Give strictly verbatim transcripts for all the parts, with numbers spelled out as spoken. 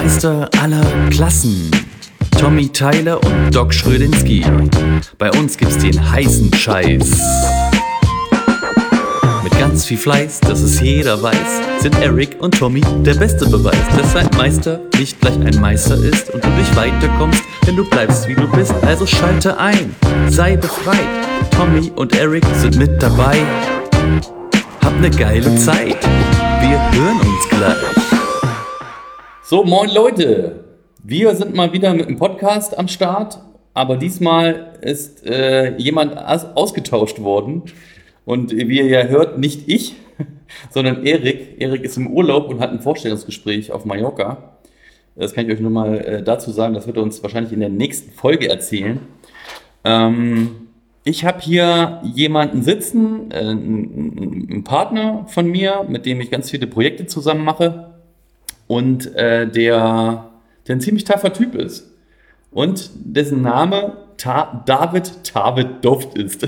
Meister aller Klassen, Tommy Tyler und Doc Schrödinski. Bei uns gibt's den heißen Scheiß. Mit ganz viel Fleiß, dass es jeder weiß, sind Eric und Tommy der beste Beweis, dass ein Meister nicht gleich ein Meister ist und du nicht weiterkommst, wenn du bleibst wie du bist. Also schalte ein, sei befreit. Tommy und Eric sind mit dabei. Hab ne geile Zeit. Wir hören uns gleich. So, moin Leute. Wir sind mal wieder mit einem Podcast am Start, aber diesmal ist äh, jemand aus- ausgetauscht worden. Und wie ihr ja hört, nicht ich, sondern Erik. Erik ist im Urlaub und hat ein Vorstellungsgespräch auf Mallorca. Das kann ich euch nur mal äh, dazu sagen. Das wird er uns wahrscheinlich in der nächsten Folge erzählen. Ähm, ich habe hier jemanden sitzen, äh, einen Partner von mir, mit dem ich ganz viele Projekte zusammen mache. Und äh, der, der ein ziemlich taffer Typ ist. Und dessen Name Ta- David Tavid Toft ist.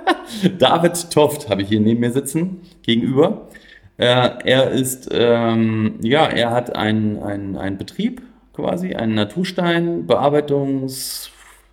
David Toft habe ich hier neben mir sitzen, gegenüber. Äh, er ist, ähm, ja, er hat einen ein Betrieb quasi, einen Naturstein, Bearbeitungs,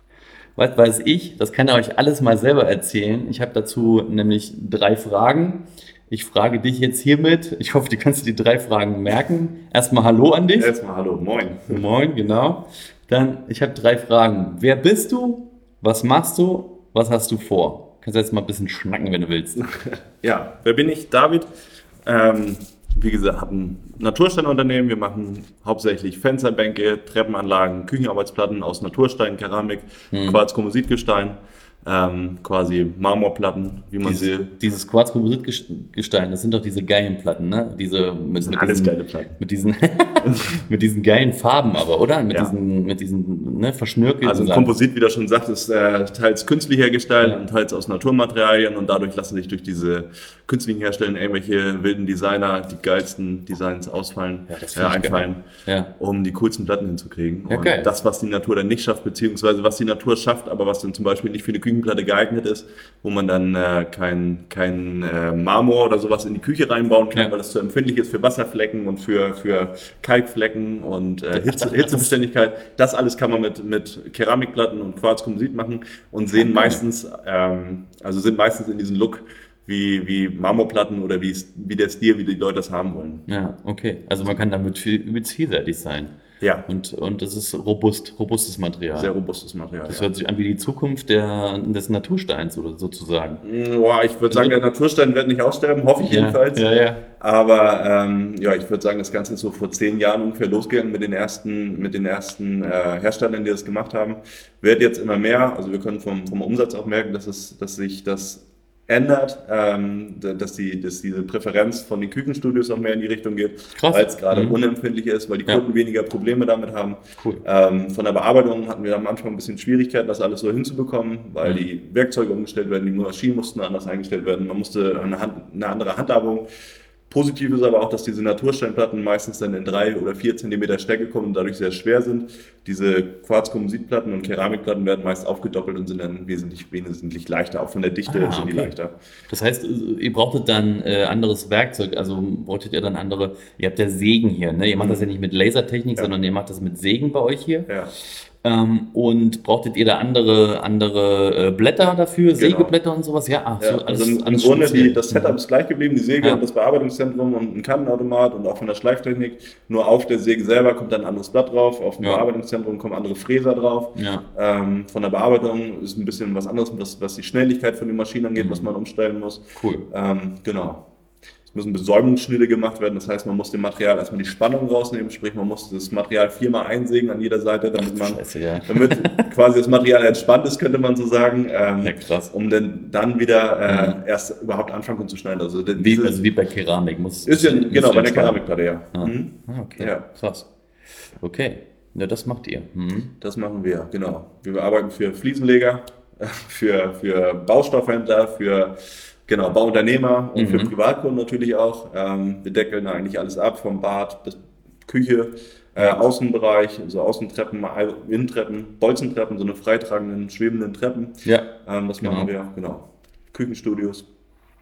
was weiß ich, das kann er euch alles mal selber erzählen. Ich habe dazu nämlich drei Fragen. Ich frage dich jetzt hiermit, ich hoffe, du kannst dir die drei Fragen merken. Erstmal Hallo an dich. Erstmal Hallo, moin. Moin, genau. Dann, ich habe drei Fragen. Wer bist du? Was machst du? Was hast du vor? Kannst du jetzt mal ein bisschen schnacken, wenn du willst. Ja, wer bin ich? David. Ähm, wie gesagt, habe ein Natursteinunternehmen. Wir machen hauptsächlich Fensterbänke, Treppenanlagen, Küchenarbeitsplatten aus Naturstein, Keramik, Hm. Quarz-Kompositgestein, ähm, quasi Marmorplatten, wie man sie. Dieses, dieses Quarz-Kompositgestein, das sind doch diese geilen Platten, ne? Diese mit, mit Alles diesen, geile Platten. mit diesen mit diesen geilen Farben aber, oder? Mit Ja. diesen mit diesen ne, verschnörkelten Also ein Sachen. Komposit, wie du schon sagt, ist äh, teils künstlich hergestellt Ja. und teils aus Naturmaterialien und dadurch lassen sich durch diese künstlichen Herstellen irgendwelche wilden Designer die geilsten Designs ausfallen, Ja, das äh, find ich einfallen, Ja. um die coolsten Platten hinzukriegen. Ja, und geil. das, was die Natur dann nicht schafft, beziehungsweise was die Natur schafft, aber was dann zum Beispiel nicht für eine Küchenplatte geeignet ist, wo man dann äh, kein, kein äh, Marmor oder sowas in die Küche reinbauen kann, Ja. weil das zu empfindlich ist für Wasserflecken und für, für Kalkflecken und äh, Hitze, das- Hitzebeständigkeit. Das alles kann man mit, mit Keramikplatten und Quarzkomposit machen und sehen meistens, ähm, also sind meistens in diesem Look wie, wie Marmorplatten oder wie, wie der Stil, wie die Leute das haben wollen. Ja, okay. Also man kann damit viel, übelst vielseitig sein. Ja, Und, und das ist robust, robustes Material. sehr robustes Material. Das Ja. hört sich an wie die Zukunft der, des Natursteins oder sozusagen. Boah, ich würde sagen, der Naturstein wird nicht aussterben, hoffe ich jedenfalls. Ja, ja. Aber ähm, ja, ich würde sagen, das Ganze ist so vor zehn Jahren ungefähr losgegangen mit den ersten, mit den ersten äh, Herstellern, die das gemacht haben. Wird jetzt immer mehr, also wir können vom, vom Umsatz auch merken, dass, es, dass sich das ändert, ähm, dass, die, dass diese Präferenz von den Küchenstudios auch mehr in die Richtung geht, Krass. weil es gerade Mhm. unempfindlich ist, weil die Ja. Kunden weniger Probleme damit haben. Cool. Ähm, von der Bearbeitung hatten wir am Anfang ein bisschen Schwierigkeiten, das alles so hinzubekommen, weil Mhm. die Werkzeuge umgestellt werden, die Maschinen mussten anders eingestellt werden, man musste eine, Hand, eine andere Handhabung. Positiv ist aber auch, dass diese Natursteinplatten meistens dann in drei oder vier Zentimeter Stärke kommen und dadurch sehr schwer sind. Diese Quarz-Kompositplatten und Keramikplatten werden meist aufgedoppelt und sind dann wesentlich, wesentlich leichter. Auch von der Dichte Ah, sind die okay. leichter. Das heißt, ihr brauchtet dann äh, anderes Werkzeug, also brauchtet ihr dann andere, ihr habt ja Sägen hier, ne? Ihr macht das ja nicht mit Lasertechnik, Ja. sondern ihr macht das mit Sägen bei euch hier. Ja. Ähm, und brauchtet ihr da andere, andere äh, Blätter dafür, Sägeblätter und sowas? Ja, ach, Ja, so, also im, im alles Grunde speziell. die, das Setup ist gleich geblieben, die Säge Ja. und das Bearbeitungszentrum und ein Kannenautomat und auch von der Schleiftechnik. Nur auf der Säge selber kommt dann ein anderes Blatt drauf, auf dem Ja. Bearbeitungszentrum kommen andere Fräser drauf. Ja. Ähm, von der Bearbeitung ist ein bisschen was anderes, was, was die Schnelligkeit von den Maschinen angeht, Mhm. was man umstellen muss. Cool. Ähm, genau. Es müssen Besäumungsschnitte gemacht werden, das heißt, man muss dem Material erstmal die Spannung rausnehmen, sprich, man muss das Material viermal einsägen an jeder Seite, damit man, Scheiße, ja. damit quasi das Material entspannt ist, könnte man so sagen, ähm, Ja, krass. um dann, dann wieder äh, Mhm. erst überhaupt anfangen können zu schneiden. Also, Wie, diese, also wie bei Keramik. Muss, ist ja, muss genau, bei der entspannen. Keramikplatte, ja. Ah. Mhm. Ah, okay. Ja. Krass. Okay. Ja, das macht ihr. Mhm. Das machen wir, genau. Wir arbeiten für Fliesenleger, für, für Baustoffhändler, für genau, Bauunternehmer und Mhm. für Privatkunden natürlich auch. Ähm, wir deckeln eigentlich alles ab, vom Bad bis Küche, äh, Außenbereich, also Außentreppen, Innentreppen, Bolzentreppen, so eine freitragenden, schwebenden Treppen. Ja. Ähm, das Genau. machen wir, genau. Küchenstudios.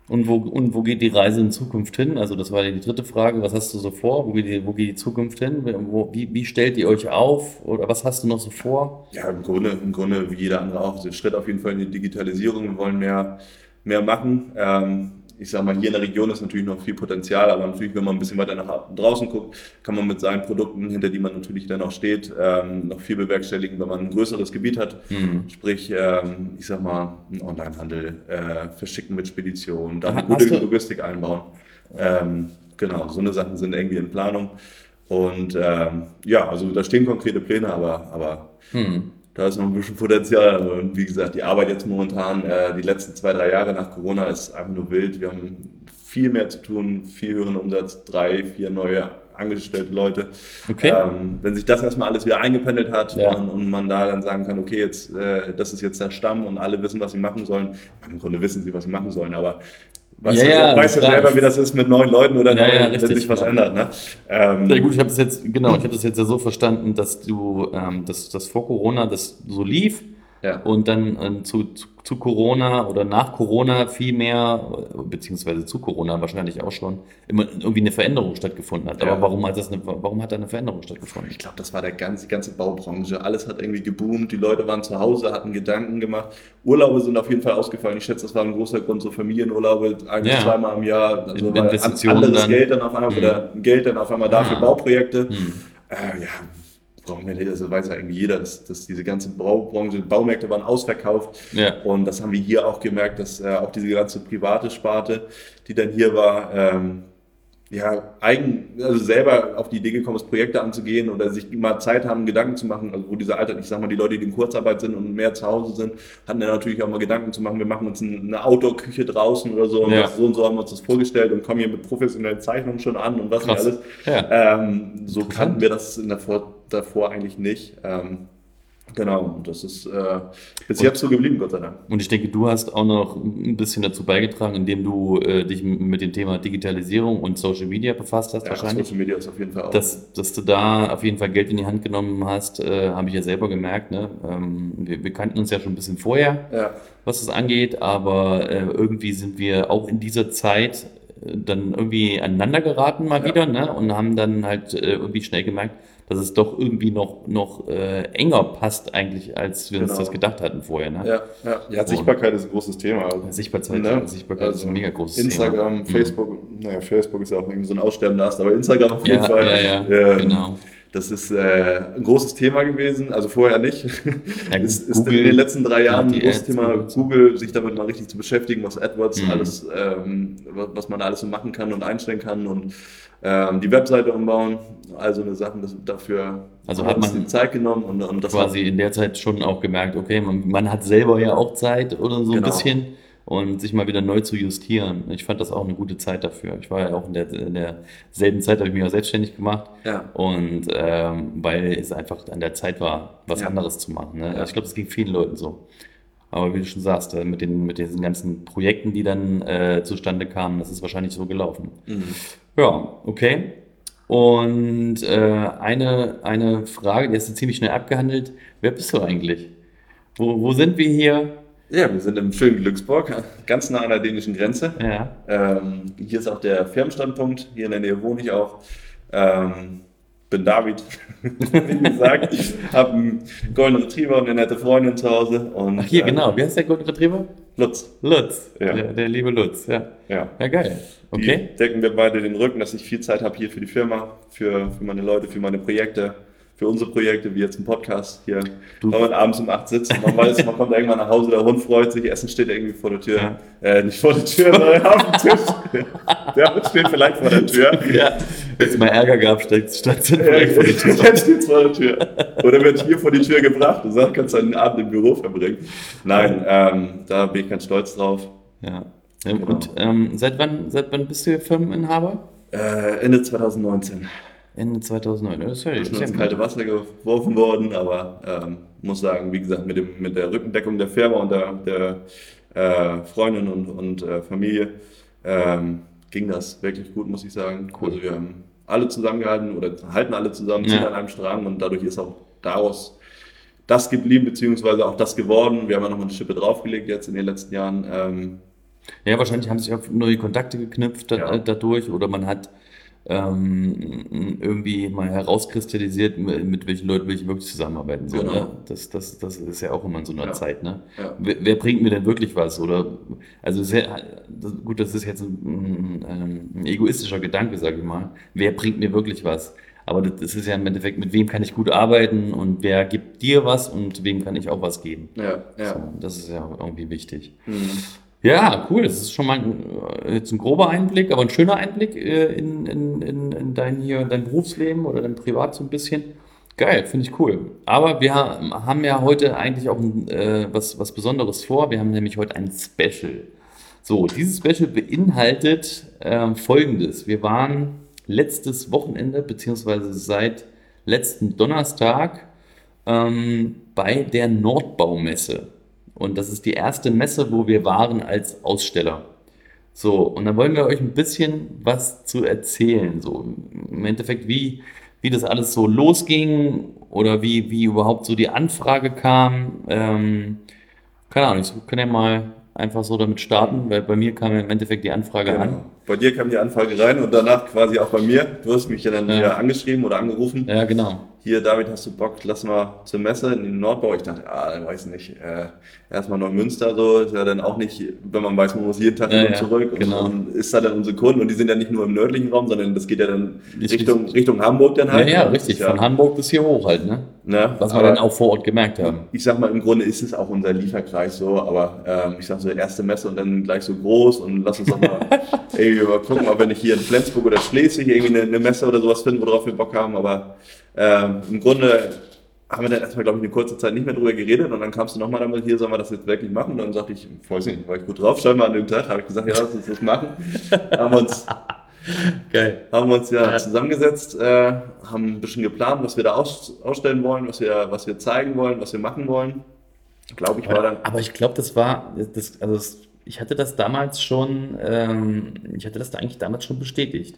Und wo, und wo geht die Reise in Zukunft hin? Also das war die dritte Frage. Was hast du so vor? Wo geht die, wo geht die Zukunft hin? Wo, wie, wie stellt ihr euch auf? Oder was hast du noch so vor? Ja, im Grunde, im Grunde wie jeder andere auch. Der Schritt auf jeden Fall in die Digitalisierung. Wir wollen mehr, mehr machen. Ähm, ich sag mal, hier in der Region ist natürlich noch viel Potenzial, aber natürlich, wenn man ein bisschen weiter nach draußen guckt, kann man mit seinen Produkten, hinter die man natürlich dann auch steht, ähm, noch viel bewerkstelligen, wenn man ein größeres Gebiet hat. Mhm. Sprich, ähm, ich sag mal, einen Onlinehandel, äh, verschicken mit Speditionen, da eine gute Logistik einbauen. Ähm, genau, so eine Sachen sind irgendwie in Planung. Und ähm, ja, also da stehen konkrete Pläne, aber, aber mhm. da ist noch ein bisschen Potenzial. Und wie gesagt, die Arbeit jetzt momentan, äh, die letzten zwei, drei Jahre nach Corona ist einfach nur wild. Wir haben viel mehr zu tun, viel höheren Umsatz, drei, vier neue angestellte Leute. Okay. Ähm, wenn sich das erstmal alles wieder eingependelt hat, ja. und, und man da dann sagen kann, okay, jetzt, äh, das ist jetzt der Stamm und alle wissen, was sie machen sollen. Im Grunde wissen sie, was sie machen sollen, aber Weißt ja, ja, du weißt ja selber, wie das ist mit neun Leuten oder ja, ja, wenn sich was ändert. Ne? Ähm, Sehr gut, ich habe das jetzt, genau, ich habe das jetzt ja so verstanden, dass du, ähm, dass das vor Corona das so lief ja. und dann äh, zu, zu, zu Corona oder nach Corona viel mehr, beziehungsweise zu Corona wahrscheinlich auch schon, immer irgendwie eine Veränderung stattgefunden hat. Aber ja. warum hat das eine, warum hat da eine Veränderung stattgefunden? Ich glaube, das war der ganze, die ganze Baubranche. Alles hat irgendwie geboomt, die Leute waren zu Hause, hatten Gedanken gemacht. Urlaube sind auf jeden Fall ausgefallen. Ich schätze, das war ein großer Grund, so Familienurlaube, ein bis ja. zweimal im Jahr. Also weil anderes dann, Geld dann auf einmal, mhm. oder Geld dann auf einmal da für ja. Bauprojekte. Mhm. Äh, ja. Brauchen wir nicht, also weiß ja irgendwie jeder, dass, dass diese ganze Baubranche, Baumärkte waren ausverkauft. Ja. Und das haben wir hier auch gemerkt, dass äh, auch diese ganze private Sparte, die dann hier war, ähm, ja, eigen, also selber auf die Idee gekommen ist, Projekte anzugehen oder sich mal Zeit haben, Gedanken zu machen, also wo diese Alter, ich sag mal, die Leute, die in Kurzarbeit sind und mehr zu Hause sind, hatten dann natürlich auch mal Gedanken zu machen, wir machen uns eine Outdoor-Küche draußen oder so und ja. so und so haben wir uns das vorgestellt und kommen hier mit professionellen Zeichnungen schon an und was nicht alles. Ja. Ähm, so kannten wir das in der Vor- davor eigentlich nicht. Ähm, Genau, und das ist äh, bis und, jetzt so geblieben, Gott sei Dank. Und ich denke, du hast auch noch ein bisschen dazu beigetragen, indem du äh, dich mit dem Thema Digitalisierung und Social Media befasst hast, ja, wahrscheinlich. Social Media ist auf jeden Fall auch. Dass, dass du da auf jeden Fall Geld in die Hand genommen hast, äh, habe ich ja selber gemerkt. Ne? Ähm, wir, wir kannten uns ja schon ein bisschen vorher, ja. was das angeht, aber äh, irgendwie sind wir auch in dieser Zeit äh, dann irgendwie aneinander geraten mal ja. wieder, ne? Und haben dann halt äh, irgendwie schnell gemerkt, dass es doch irgendwie noch, noch äh, enger passt eigentlich, als wir genau. uns das gedacht hatten vorher. Ne? Ja, ja. ja, Sichtbarkeit ist ein großes Thema. Also, Sichtbarkeit, ne? Sichtbarkeit also ist ein mega großes Instagram, Thema. Facebook, mhm. naja, Facebook ist ja auch irgendwie so ein aussterbender Ast, aber Instagram auf jeden ja, Fall. Ja, ja, ähm, genau. Das ist äh, ein großes Thema gewesen, also vorher nicht. Ja, es ist Google, in den letzten drei Jahren ein großes Thema, Google, sich damit mal richtig zu beschäftigen, was AdWords mhm. alles, ähm, was man alles so machen kann und einstellen kann und ähm, die Webseite umbauen, also eine Sache, das dafür also hat man die Zeit genommen und, und das quasi in der Zeit schon auch gemerkt, okay, man, man hat selber ja auch Zeit oder so genau. ein bisschen und sich mal wieder neu zu justieren. Ich fand das auch eine gute Zeit dafür. Ich war ja auch in der in derselben Zeit, habe ich mich auch selbstständig gemacht ja. und ähm, weil es einfach an der Zeit war, was ja. anderes zu machen. Ne? Ja. Ich glaube, das ging vielen Leuten so. Aber wie du schon sagst, mit den mit diesen ganzen Projekten, die dann äh, zustande kamen, das ist wahrscheinlich so gelaufen. Mhm. Ja, okay. Und äh, eine, eine Frage, die hast du ziemlich schnell abgehandelt. Wer bist du eigentlich? Wo, wo sind wir hier? Ja, wir sind im schönen Glücksburg, ganz nah an der dänischen Grenze. Ja. Ähm, hier ist auch der Firmenstandpunkt, hier in der Nähe wohne ich auch. Ähm, bin David, wie gesagt. Ich habe einen Golden Retriever und eine nette Freundin zu Hause. Und, Ach hier, äh, genau. Wie heißt der Golden Retriever? Lutz. Lutz, ja. der, der liebe Lutz, ja. Ja, ja geil. Okay. Die decken wir beide den Rücken, dass ich viel Zeit habe hier für die Firma, für, für meine Leute, für meine Projekte, für unsere Projekte, wie jetzt im Podcast hier. Du. Wenn man abends um acht sitzt, man weiß, man kommt irgendwann nach Hause, der Hund freut sich, Essen steht irgendwie vor der Tür. Ja. Äh, nicht vor der Tür, sondern auf dem Tisch. Der Hund steht vielleicht vor der Tür. Ja. Wenn es mal Ärger gab, stand es vielleicht vor der Tür. Dann steht es vor der Tür. Oder wird hier vor die Tür gebracht und sagt, kannst du einen Abend im Büro verbringen. Nein, ähm, da bin ich ganz stolz drauf. Ja. Genau. Und ähm, seit wann, seit wann bist du Firmeninhaber? Äh, Ende zwanzig neunzehn. Ende zweitausendneun, das ist ja Ich bin ins kalte Wasser geworfen worden, aber ähm, muss sagen, wie gesagt, mit, dem, mit der Rückendeckung der Firma und der, der äh, Freundin und, und äh, Familie ähm, ging das wirklich gut, muss ich sagen. Cool. Also wir haben alle zusammengehalten oder halten alle zusammen, ziehen ja. an einem Strang und dadurch ist auch daraus das geblieben, beziehungsweise auch das geworden. Wir haben ja nochmal eine Schippe draufgelegt jetzt in den letzten Jahren. Ähm, Ja, wahrscheinlich haben sich auch neue Kontakte geknüpft da, Ja. äh, dadurch oder man hat ähm, irgendwie mal herauskristallisiert, mit, mit welchen Leuten will ich wirklich zusammenarbeiten. So, Genau. ne? das, das, das ist ja auch immer in so einer Ja. Zeit. Ne? Ja. Wer, wer bringt mir denn wirklich was? Oder also sehr, das, gut, das ist jetzt ein, ein, ein egoistischer Gedanke, sage ich mal. Wer bringt mir wirklich was? Aber das, das ist ja im Endeffekt, mit wem kann ich gut arbeiten und wer gibt dir was und wem kann ich auch was geben. Ja, ja. So, das ist ja irgendwie wichtig. Mhm. Ja, cool. Das ist schon mal ein, äh, jetzt ein grober Einblick, aber ein schöner Einblick äh, in, in, in, in dein, hier, dein Berufsleben oder dein Privat so ein bisschen. Geil, finde ich cool. Aber wir ha- haben ja heute eigentlich auch ein, äh, was, was Besonderes vor. Wir haben nämlich heute ein Special. So, dieses Special beinhaltet ähm, Folgendes. Wir waren letztes Wochenende, beziehungsweise seit letzten Donnerstag ähm, bei der Nordbaumesse. Und das ist die erste Messe, wo wir waren als Aussteller. So, und dann wollen wir euch ein bisschen was zu erzählen. So, im Endeffekt, wie, wie das alles so losging oder wie, wie überhaupt so die Anfrage kam. Ähm, keine Ahnung, ich kann ja mal einfach so damit starten, weil bei mir kam ja im Endeffekt die Anfrage an. Genau. Bei dir kam die Anfrage rein und danach quasi auch bei mir. Du hast mich ja dann Ja. wieder angeschrieben oder angerufen. Ja, genau. Hier, David, hast du Bock, lass mal zur Messe in den Nordbau. Ich dachte, ah, ich weiß nicht, äh, erstmal Neumünster, so, ist ja dann auch nicht, wenn man weiß, man muss jeden Tag Ja, hin und ja, zurück. genau. Und, und ist da dann unsere Kunden und die sind ja nicht nur im nördlichen Raum, sondern das geht ja dann Richtig. Richtung, Richtung Hamburg dann Ja, halt. ja, Das richtig. ist ja, Von Hamburg bis hier hoch halt, ne? ne? Was wir Aber dann auch vor Ort gemerkt haben. ich sag mal, im Grunde ist es auch unser Lieferkreis so, aber ähm, ich sag so, erste Messe und dann gleich so groß und lass uns doch mal irgendwie mal gucken, ob wir nicht hier in Flensburg oder Schleswig irgendwie eine, eine Messe oder sowas finden, worauf wir Bock haben, aber ähm, im Grunde haben wir dann erstmal, glaube ich, eine kurze Zeit nicht mehr drüber geredet und dann kamst du nochmal damit, hier sollen wir das jetzt wirklich machen und dann sagte ich, ich weiß nicht, war ich gut drauf, scheinbar an dem Tag, habe ich gesagt, ja, lass uns das machen, haben uns Geil. haben wir uns ja, Ja. zusammengesetzt, äh, haben ein bisschen geplant, was wir da aus, ausstellen wollen, was wir, was wir zeigen wollen, was wir machen wollen. Glaube ich, war dann. Aber ich glaube, das war, das, also das, ich hatte das damals schon, ähm, ich hatte das da eigentlich damals schon bestätigt.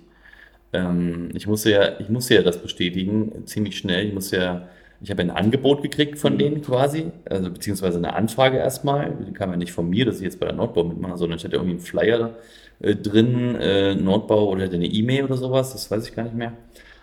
Ähm, ich musste ja, ich musste ja das bestätigen, ziemlich schnell. Ich musste ja, ich habe ein Angebot gekriegt von denen quasi, also beziehungsweise eine Anfrage erstmal. Die kam ja nicht von mir, dass ich jetzt bei der Nordbau mitmache, sondern ich hatte irgendwie einen Flyer äh, drin, äh, Nordbau oder eine E-Mail oder sowas, das weiß ich gar nicht mehr.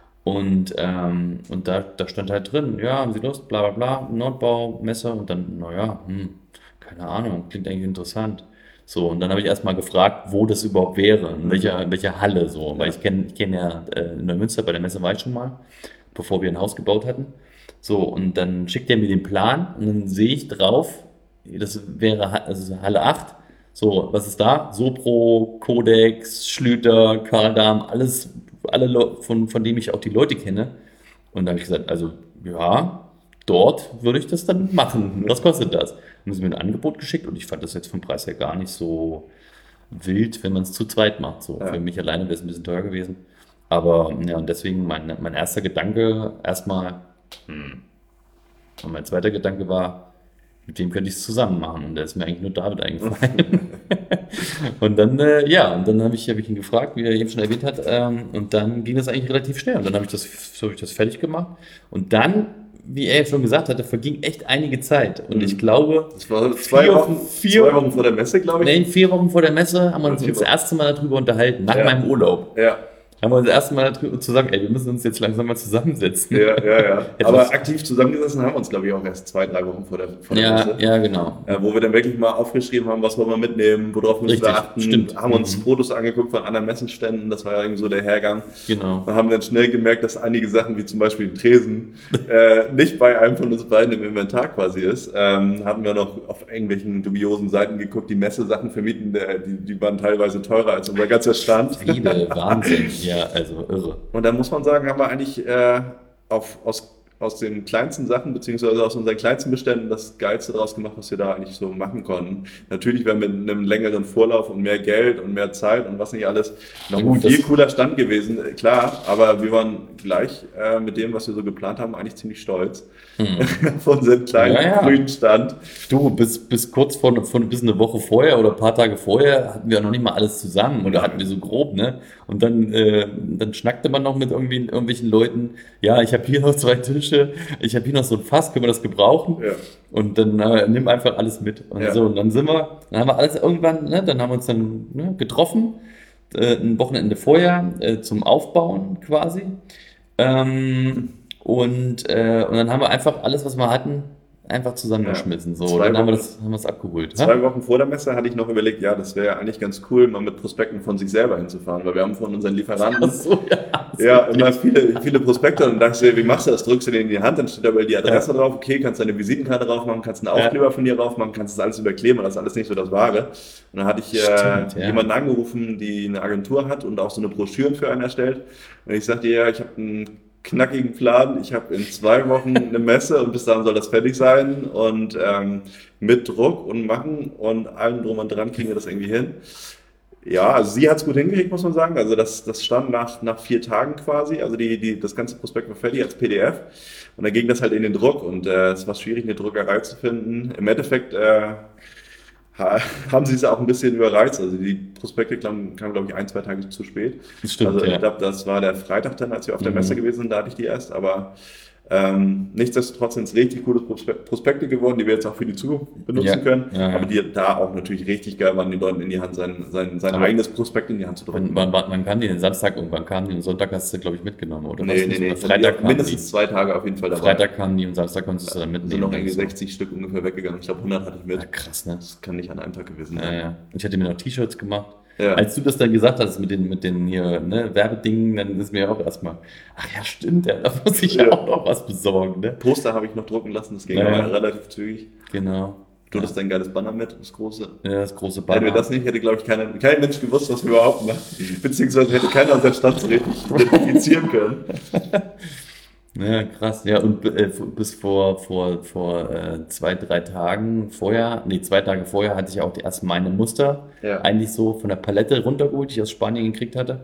Und, ähm, und da, da stand halt drin, ja, haben Sie Lust, bla bla bla, Nordbau, Messe und dann, naja, hm, keine Ahnung, klingt eigentlich interessant. So, und dann habe ich erstmal gefragt, wo das überhaupt wäre, in welcher, in welcher Halle so, weil ich kenne ich kenn ja äh, Neumünster, bei der Messe war ich schon mal, bevor wir ein Haus gebaut hatten. So, und dann schickt er mir den Plan und dann sehe ich drauf, das wäre Ha- also Halle acht. So, was ist da? Sopro, Codex, Schlüter, Karl Dahm, alles, alle Leute, von, von denen ich auch die Leute kenne. Und da habe ich gesagt, also ja, dort würde ich das dann machen. Was kostet das? Haben sie mir ein Angebot geschickt und ich fand das jetzt vom Preis her gar nicht so wild, wenn man es zu zweit macht. So, Ja. für mich alleine wäre es ein bisschen teuer gewesen. Aber ja, und deswegen mein, mein erster Gedanke erstmal, hm. Und mein zweiter Gedanke war, mit wem könnte ich es zusammen machen? Und da ist mir eigentlich nur David eingefallen. Und dann, äh, ja, und dann habe ich, hab ich ihn gefragt, wie er eben schon erwähnt hat, ähm, und dann ging das eigentlich relativ schnell. Und dann habe ich, das- so hab ich das fertig gemacht. Und dann, wie er schon gesagt hatte, verging echt einige Zeit. Und ich glaube, Das war zwei Vier- Wochen, vier- zwei Wochen vor der Messe, glaube ich. nee, vier Wochen vor der Messe haben wir uns Vier das Wochen. erste Mal darüber unterhalten, nach Ja. meinem Urlaub. Ja, Haben wir uns das erste Mal darüber zu sagen, ey, wir müssen uns jetzt langsam mal zusammensetzen. ja, ja, ja. Etwas- Aber aktiv zusammengesessen haben wir uns, glaube ich, auch erst zwei, drei Wochen vor der, vor der Ja, Messe. ja, genau. Äh, wo wir dann wirklich mal aufgeschrieben haben, was wollen wir mitnehmen, worauf müssen wir Richtig, achten. stimmt. Haben uns Mhm. Fotos angeguckt von anderen Messenständen, das war ja irgendwie so der Hergang. Genau. Wir haben dann schnell gemerkt, dass einige Sachen, wie zum Beispiel Tresen, äh, nicht bei einem von uns beiden im Inventar quasi ist. Ähm, hatten wir noch auf irgendwelchen dubiosen Seiten geguckt, die Messesachen vermieten, der, die, die waren teilweise teurer als unser ganzer Stand. Viele, Wahnsinn. Ja, also irre. Und dann muss man sagen, haben wir eigentlich äh, auf, aus, aus den kleinsten Sachen, beziehungsweise aus unseren kleinsten Beständen das Geilste draus gemacht, was wir da eigentlich so machen konnten. Natürlich wäre mit einem längeren Vorlauf und mehr Geld und mehr Zeit und was nicht alles noch Ja, ein gut, viel das- cooler Stand gewesen, äh, klar, aber wir waren gleich äh, mit dem, was wir so geplant haben, eigentlich ziemlich stolz auf unseren kleinen Ja, ja. grünen Stand. Du, bis, bis kurz vor, vor, bis eine Woche vorher oder ein paar Tage vorher hatten wir noch nicht mal alles zusammen oder hatten wir so grob, ne? Und dann, äh, dann schnackte man noch mit irgendwie, irgendwelchen Leuten, ja, ich habe hier noch zwei Tische, ich habe hier noch so ein Fass, können wir das gebrauchen? Ja. Und dann äh, nimm einfach alles mit. Und Ja. so, und dann sind wir, dann haben wir alles irgendwann, ne, dann haben wir uns dann ne, getroffen, äh, ein Wochenende vorher äh, zum Aufbauen quasi. Ähm, und, äh, und dann haben wir einfach alles, was wir hatten, einfach zusammengeschmissen. So, Zwei dann haben wir Wochen- das, haben wir es abgeholt. Zwei Wochen vor der Messe hatte ich noch überlegt, ja, das wäre eigentlich ganz cool, mal mit Prospekten von sich selber hinzufahren, weil wir haben von unseren Lieferanten Ach so, ja. ja immer viele, viele Prospekte und dann dachte ich, wie machst du das? Drückst du den in die Hand, dann steht da die Adresse drauf, okay, kannst deine Visitenkarte drauf machen, kannst einen Aufkleber von dir drauf machen, kannst das alles überkleben und das ist alles nicht so das Wahre. Und dann hatte ich äh, Stimmt, ja. jemanden angerufen, die eine Agentur hat und auch so eine Broschüre für einen erstellt. Und ich sagte, ja, ich habe einen knackigen Plan. Ich habe in zwei Wochen eine Messe und bis dahin soll das fertig sein und ähm, mit Druck und Machen und allem drum und dran kriegen wir das irgendwie hin. Ja, also sie hat es gut hingekriegt, muss man sagen. Also das, das stand nach, nach vier Tagen quasi. Also die, die, das ganze Prospekt war fertig als P D F und dann ging das halt in den Druck und äh, es war schwierig, eine Druckerei zu finden. Im Endeffekt äh, haben sie es auch ein bisschen überreizt. Also die Prospekte kamen, kamen glaube ich, ein, zwei Tage zu spät. Das stimmt, also ich ja. glaube, das war der Freitag dann, als wir auf der Mhm. Messe gewesen sind, da hatte ich die erst. Aber ähm, nichtsdestotrotz sind es richtig coole Prospe- Prospekte geworden, die wir jetzt auch für die Zukunft benutzen Ja, können. ja, ja. Aber die da auch natürlich richtig geil waren, den Leuten in die Hand sein, sein, sein Aber eigenes Prospekt in die Hand zu drücken. Wann, wann, wann kam die den Samstag und wann kam die? Und Sonntag hast du, glaube ich, mitgenommen, oder? Nee, was? nee, nee. Oder Freitag kam mindestens die. zwei Tage auf jeden Fall dabei. Freitag kamen die und Samstag konntest du dann sind mitnehmen. noch irgendwie So. sechzig Stück ungefähr weggegangen. Ich glaube, hundert hatte ich mit. Ja, krass, ne? Das kann nicht an einem Tag gewesen Ja, sein. ja. Ich hatte mir noch T-Shirts gemacht. Ja. Als du das dann gesagt hast mit den, mit den hier, ne, Werbedingen, dann ist mir auch erstmal, ach ja, stimmt, ja, da muss ich ja, Ja. auch noch was besorgen, ne? Poster habe ich noch drucken lassen, das ging Ja, aber ja. relativ zügig. Genau. Du hattest dein geiles Banner mit, das große. Ja, das große Hätten wir Banner. das nicht, hätte, glaube ich, keiner, kein Mensch gewusst, was wir überhaupt machen. Beziehungsweise hätte keiner unseren Stand so richtig identifizieren können. Ja, krass. Ja, und äh, bis vor, vor, vor äh, zwei, drei Tagen vorher, nee, zwei Tage vorher hatte ich auch die ersten meine Muster Ja. eigentlich so von der Palette runtergeholt, die ich aus Spanien gekriegt hatte.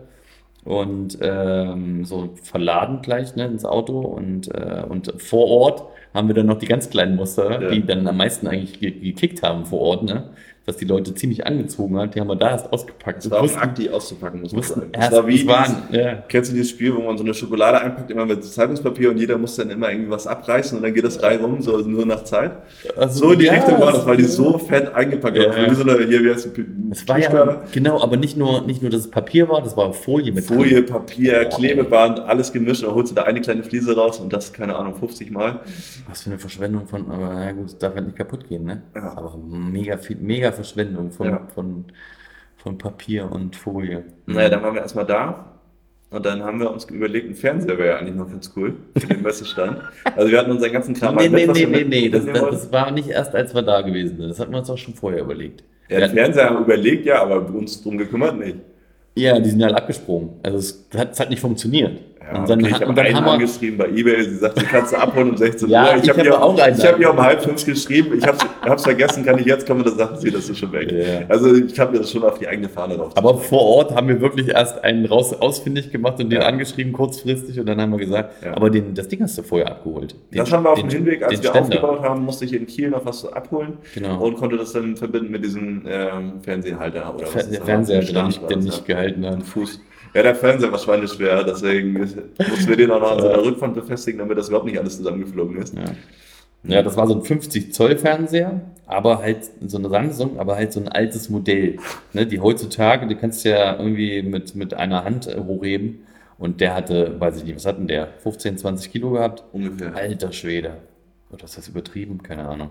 Und ähm, so verladen gleich ne, ins Auto. Und, äh, und vor Ort haben wir dann noch die ganz kleinen Muster, Ja. die dann am meisten eigentlich ge- gekickt haben vor Ort, ne? Was die Leute ziemlich angezogen hat. Die haben wir da erst ausgepackt. Das war auch ein Wussten- Akt, die auszupacken, muss man wussten sagen. erst, Das war wie es waren, dieses, ja. kennst du dieses Spiel, wo man so eine Schokolade einpackt, immer mit Zeitungspapier und jeder muss dann immer irgendwie was abreißen und dann geht das rein rum, so nur nach Zeit. Also, So in die ja, Richtung war es- das, weil die so fett eingepackt Ja, waren. ja. Wie so eine, hier, wie heißt die? Es war ja, Tischkörner. genau, aber nicht nur, nicht nur, dass es Papier war, das war Folie mit drin. Folie, Papier, Boah, Klebeband, alles gemischt. Dann holst du da eine kleine Fliese raus und das, keine Ahnung, fünfzig Mal. Was für eine Verschwendung von, aber na gut, es darf halt nicht kaputt gehen, ne? Ja. Aber mega viel, mega Verschwendung von, Ja. von, von Papier und Folie. Naja, dann waren wir erstmal da und dann haben wir uns überlegt, ein Fernseher wäre ja eigentlich noch ganz cool für den Messestand. Also wir hatten unseren ganzen Kram Nee, halt nee, mit, was nee, wir nee, mit- nee, das, mitnehmen das, wollten. das war nicht erst, als wir da gewesen sind. Das hatten wir uns auch schon vorher überlegt. Ja, den Fernseher haben wir überlegt, ja, aber uns drum gekümmert nicht. Ja, die sind halt abgesprungen. Also es hat, es hat nicht funktioniert. Ja, und dann, okay, ich hat- habe und dann einen haben wir, angeschrieben bei eBay, sie sagt, sie kannst du abholen um sechzehn Ja, Uhr. ich hab habe ihr- auch einen Ich habe ihr um halb fünf geschrieben, ich habe es vergessen, kann ich jetzt kommen, dann sagt sie, das ist schon weg. Ja. Also ich habe mir das schon auf die eigene Fahne drauf. aber vor Ort haben wir wirklich erst einen raus ausfindig gemacht und den Ja. angeschrieben kurzfristig und dann haben wir gesagt, Ja. aber den, das Ding hast du vorher abgeholt. Den, Das haben wir auf dem den- Hinweg, als den wir Ständer. aufgebaut haben, musste ich in Kiel noch was abholen Genau. und konnte das dann verbinden mit diesem ähm, Fernsehalter oder Fer- was Der das Fernseher, war. der Stand nicht, war der das, nicht ja. gehalten hat. Ein Fuß. Ja, der Fernseher war schweineschwer, deswegen mussten wir den auch noch an so einer Rückwand befestigen, damit das überhaupt nicht alles zusammengeflogen ist. Ja. Ja, das war so ein fünfzig Zoll Fernseher, aber halt so eine Samsung, aber halt so ein altes Modell. Ne, die heutzutage, die kannst du ja irgendwie mit, mit einer Hand äh, hochheben. Und der hatte, weiß ich nicht, was hat denn der? fünfzehn, zwanzig Kilo gehabt? Ungefähr. Alter Schwede. Oder ist das übertrieben? Keine Ahnung.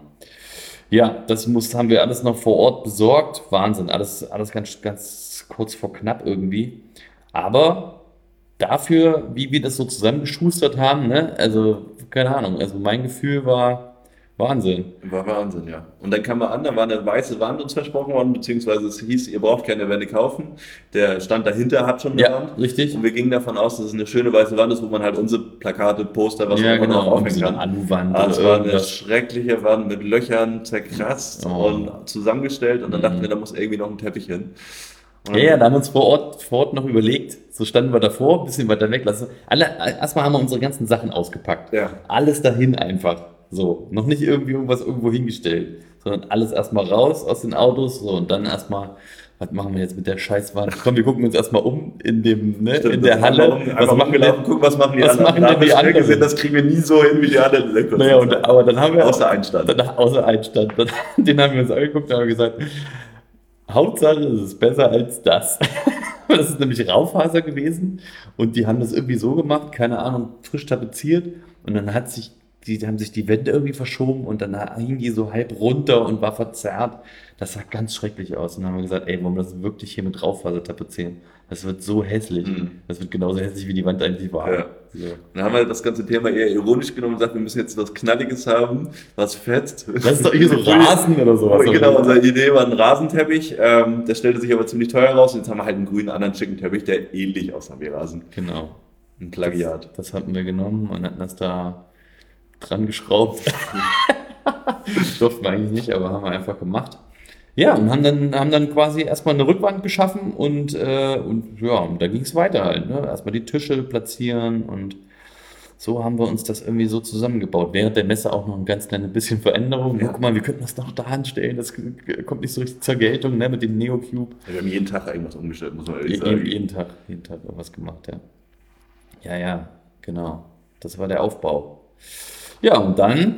Ja, das muss, haben wir alles noch vor Ort besorgt. Wahnsinn. Alles, alles ganz, ganz kurz vor knapp irgendwie. Aber dafür, wie wir das so zusammengeschustert haben, ne? Also, keine Ahnung. Also, mein Gefühl war Wahnsinn. War Wahnsinn, ja. Und dann kam man an, da war eine weiße Wand uns versprochen worden, beziehungsweise es hieß, ihr braucht keine Wände kaufen. Der Stand dahinter hat schon eine Ja, Wand. richtig. Und wir gingen davon aus, dass es eine schöne weiße Wand ist, wo man halt unsere Plakate, Poster, was Ja, auch immer noch genau. Irgendwie aufhängen so eine kann. Aluwand Aber es oder war eine irgendwas. schreckliche Wand mit Löchern zerkratzt Oh. und zusammengestellt. Und dann Mhm. dachten wir, da muss irgendwie noch ein Teppich hin. Und Ja, ja, da haben wir uns vor Ort, vor Ort noch überlegt. So standen wir davor, ein bisschen weiter weg. Lassen. Alle, erstmal haben wir unsere ganzen Sachen ausgepackt. Ja. Alles dahin einfach. So. Noch nicht irgendwie irgendwas irgendwo hingestellt, sondern alles erstmal raus aus den Autos. So. Und dann erstmal was machen wir jetzt mit der Scheißwand? Komm, wir gucken uns erstmal um in dem, ne, Stimmt, in der Halle. Was machen wir denn? Gucken, was machen die was anderen? machen Da denn haben wir die schnell anderen? gesehen, das kriegen wir nie so hin wie die anderen. in der Naja, und, Zeit. aber dann haben wir... Außer Einstand. Dann, außer Einstand. Dann, den haben wir uns angeguckt und haben gesagt, Hauptsache es ist besser als das. Das ist nämlich Raufaser gewesen und die haben das irgendwie so gemacht, keine Ahnung, frisch tapeziert und dann hat sich die, die haben sich die Wände irgendwie verschoben und dann hing die so halb runter und war verzerrt. Das sah ganz schrecklich aus. Und dann haben wir gesagt, ey, wollen wir das wirklich hier mit Raufaser tapezieren? Das wird so hässlich. Mhm. Das wird genauso hässlich, wie die Wand eigentlich war. Ja. So. Dann haben wir das ganze Thema eher ironisch genommen und gesagt, wir müssen jetzt was Knalliges haben, was fetzt. Das ist doch irgendwie so Rasen oder sowas. Genau, unsere Idee war ein Rasenteppich. Ähm, der stellte sich aber ziemlich teuer raus. Und jetzt haben wir halt einen grünen anderen schicken Teppich, der ähnlich aussah wie Rasen. Genau. Ein Plagiat. Das, das hatten wir genommen und hatten das da dran geschraubt. Durften wir eigentlich nicht, aber haben wir einfach gemacht. Ja, und haben dann, haben dann quasi erstmal eine Rückwand geschaffen und, äh, und ja, und da ging es weiter halt. Ne? Erstmal die Tische platzieren und so haben wir uns das irgendwie so zusammengebaut. Während der Messe auch noch ein ganz kleines bisschen Veränderung. Ja. Guck mal, wir könnten das noch da anstellen, das kommt nicht so richtig zur Geltung, ne? Mit dem Neocube. Wir haben jeden Tag irgendwas umgestellt, muss man ehrlich Jeden, sagen. jeden Tag, jeden Tag irgendwas gemacht, ja. Ja, ja, genau. Das war der Aufbau. Ja, und dann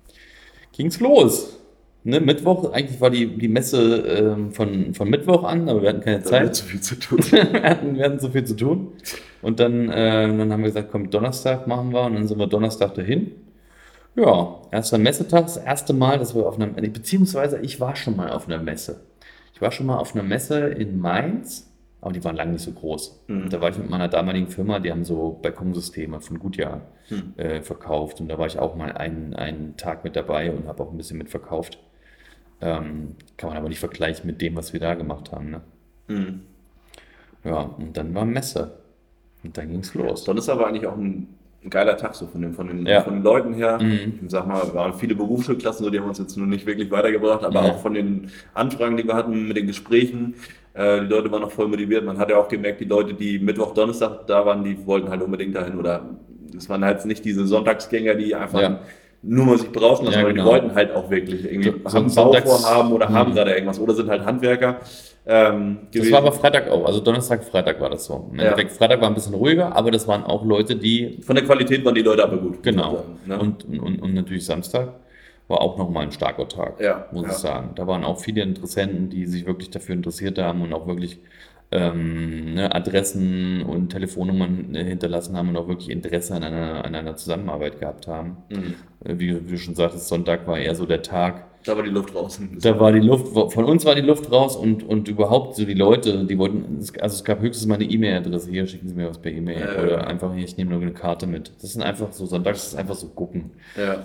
ging's los. Ne, Mittwoch, eigentlich war die, die Messe ähm, von, von Mittwoch an, aber wir hatten keine Da wird Zeit. zu viel zu tun. wir, hatten, wir hatten so viel zu tun. Und dann, äh, dann haben wir gesagt, komm, Donnerstag machen wir. Und dann sind wir Donnerstag dahin. Ja, erster Messetag, das erste Mal, dass wir auf einer, beziehungsweise ich war schon mal auf einer Messe. Ich war schon mal auf einer Messe in Mainz, aber die waren lange nicht so groß. Mhm. Da war ich mit meiner damaligen Firma, die haben so Balkonsysteme von Gutjahr Mhm. äh, verkauft. Und da war ich auch mal einen, einen Tag mit dabei und habe auch ein bisschen mitverkauft. Ähm, kann man aber nicht vergleichen mit dem, was wir da gemacht haben. Ne? Mhm. Ja, und dann war Messe. Und dann ging es los. Dann ist aber eigentlich auch ein, ein geiler Tag so von den, von den, Ja. von den Leuten her. Mhm. Ich sag mal, es waren viele Berufsschulklassen, so, die haben uns jetzt nur nicht wirklich weitergebracht, aber Ja. auch von den Anfragen, die wir hatten, mit den Gesprächen. Äh, die Leute waren noch voll motiviert. Man hat ja auch gemerkt, die Leute, die Mittwoch, Donnerstag da waren, die wollten halt unbedingt dahin. Oder es waren halt nicht diese Sonntagsgänger, die einfach Ja. nur mal sich berauschen lassen, Ja, sondern genau. die wollten halt auch wirklich irgendwie So- so haben ein Sonntags- Bauvorhaben oder haben Mhm. gerade irgendwas oder sind halt Handwerker. Ähm, Das gewesen. war aber Freitag auch, also Donnerstag, Freitag war das so. Im Ja. Endeffekt, Freitag war ein bisschen ruhiger, aber das waren auch Leute, die, Von der Qualität waren die Leute aber gut. muss man genau, sagen, ne? und, und, und natürlich Samstag war auch nochmal ein starker Tag, Ja, muss ja. ich sagen. Da waren auch viele Interessenten, die sich wirklich dafür interessiert haben und auch wirklich ähm, ne, Adressen und Telefonnummern äh, hinterlassen haben und auch wirklich Interesse an einer, an einer Zusammenarbeit gehabt haben. Mhm. Äh, Wie, wie du schon sagtest, Sonntag war eher so der Tag, Da war die Luft draußen. da war die Luft, von uns war die Luft raus und, und überhaupt so die Leute, die wollten, also es gab höchstens mal eine E-Mail-Adresse, hier schicken Sie mir was per E-Mail Ja, ja. oder einfach hier, ich nehme nur eine Karte mit. Das sind einfach so, Sonntags ist einfach so gucken. Ja.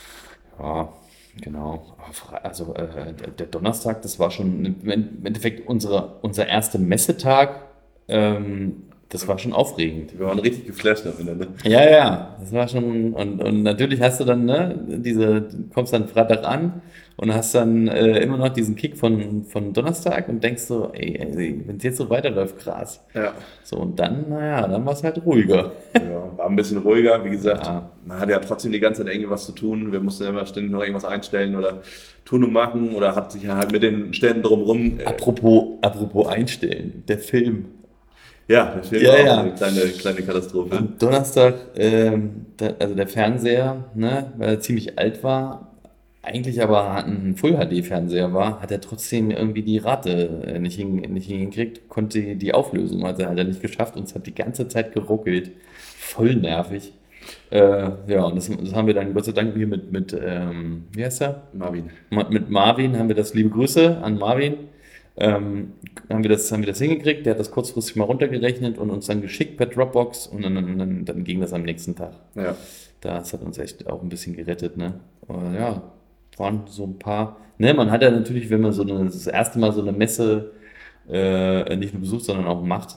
Ja, genau. Aber Fre- Also äh, der, der Donnerstag, das war schon im Endeffekt unsere, unser erster Messetag. Ähm, das war schon aufregend. Wir waren richtig geflasht am Ende. Ne? Ja, ja, das war schon, und, und natürlich hast du dann, ne, diese, du kommst dann Freitag an und hast dann äh, immer noch diesen Kick von, von Donnerstag und denkst so, ey, ey wenn es jetzt so weiterläuft, krass. Ja. So, und dann, naja, dann war es halt ruhiger. Ja, war ein bisschen ruhiger, wie gesagt. Ja. Man hatte ja trotzdem die ganze Zeit irgendwie was zu tun. Wir mussten immer ständig noch irgendwas einstellen oder tun und machen oder hat sich halt mit den Ständen drumherum. Äh, Apropos, apropos einstellen, der Film. ja, der Film Ja, war auch ja. eine kleine, kleine Katastrophe. Am Donnerstag, ähm, da, also der Fernseher, ne, weil er ziemlich alt war, eigentlich aber ein Full-H D-Fernseher war, hat er trotzdem irgendwie die Rate äh, nicht, hin, nicht hingekriegt, konnte die Auflösung hat er, hat er nicht geschafft und es hat die ganze Zeit geruckelt. Voll nervig. Äh, ja, und das, das haben wir dann Gott sei Dank hier mit, mit ähm, wie heißt er? Marvin. Ma- Mit Marvin haben wir das, liebe Grüße an Marvin, ähm, haben wir das, haben wir das hingekriegt, der hat das kurzfristig mal runtergerechnet und uns dann geschickt per Dropbox und dann, dann, dann, dann ging das am nächsten Tag. Ja. Das hat uns echt auch ein bisschen gerettet, ne? Aber ja, waren so ein paar, ne, man hat ja natürlich, wenn man so eine, das erste Mal so eine Messe äh, nicht nur besucht, sondern auch macht,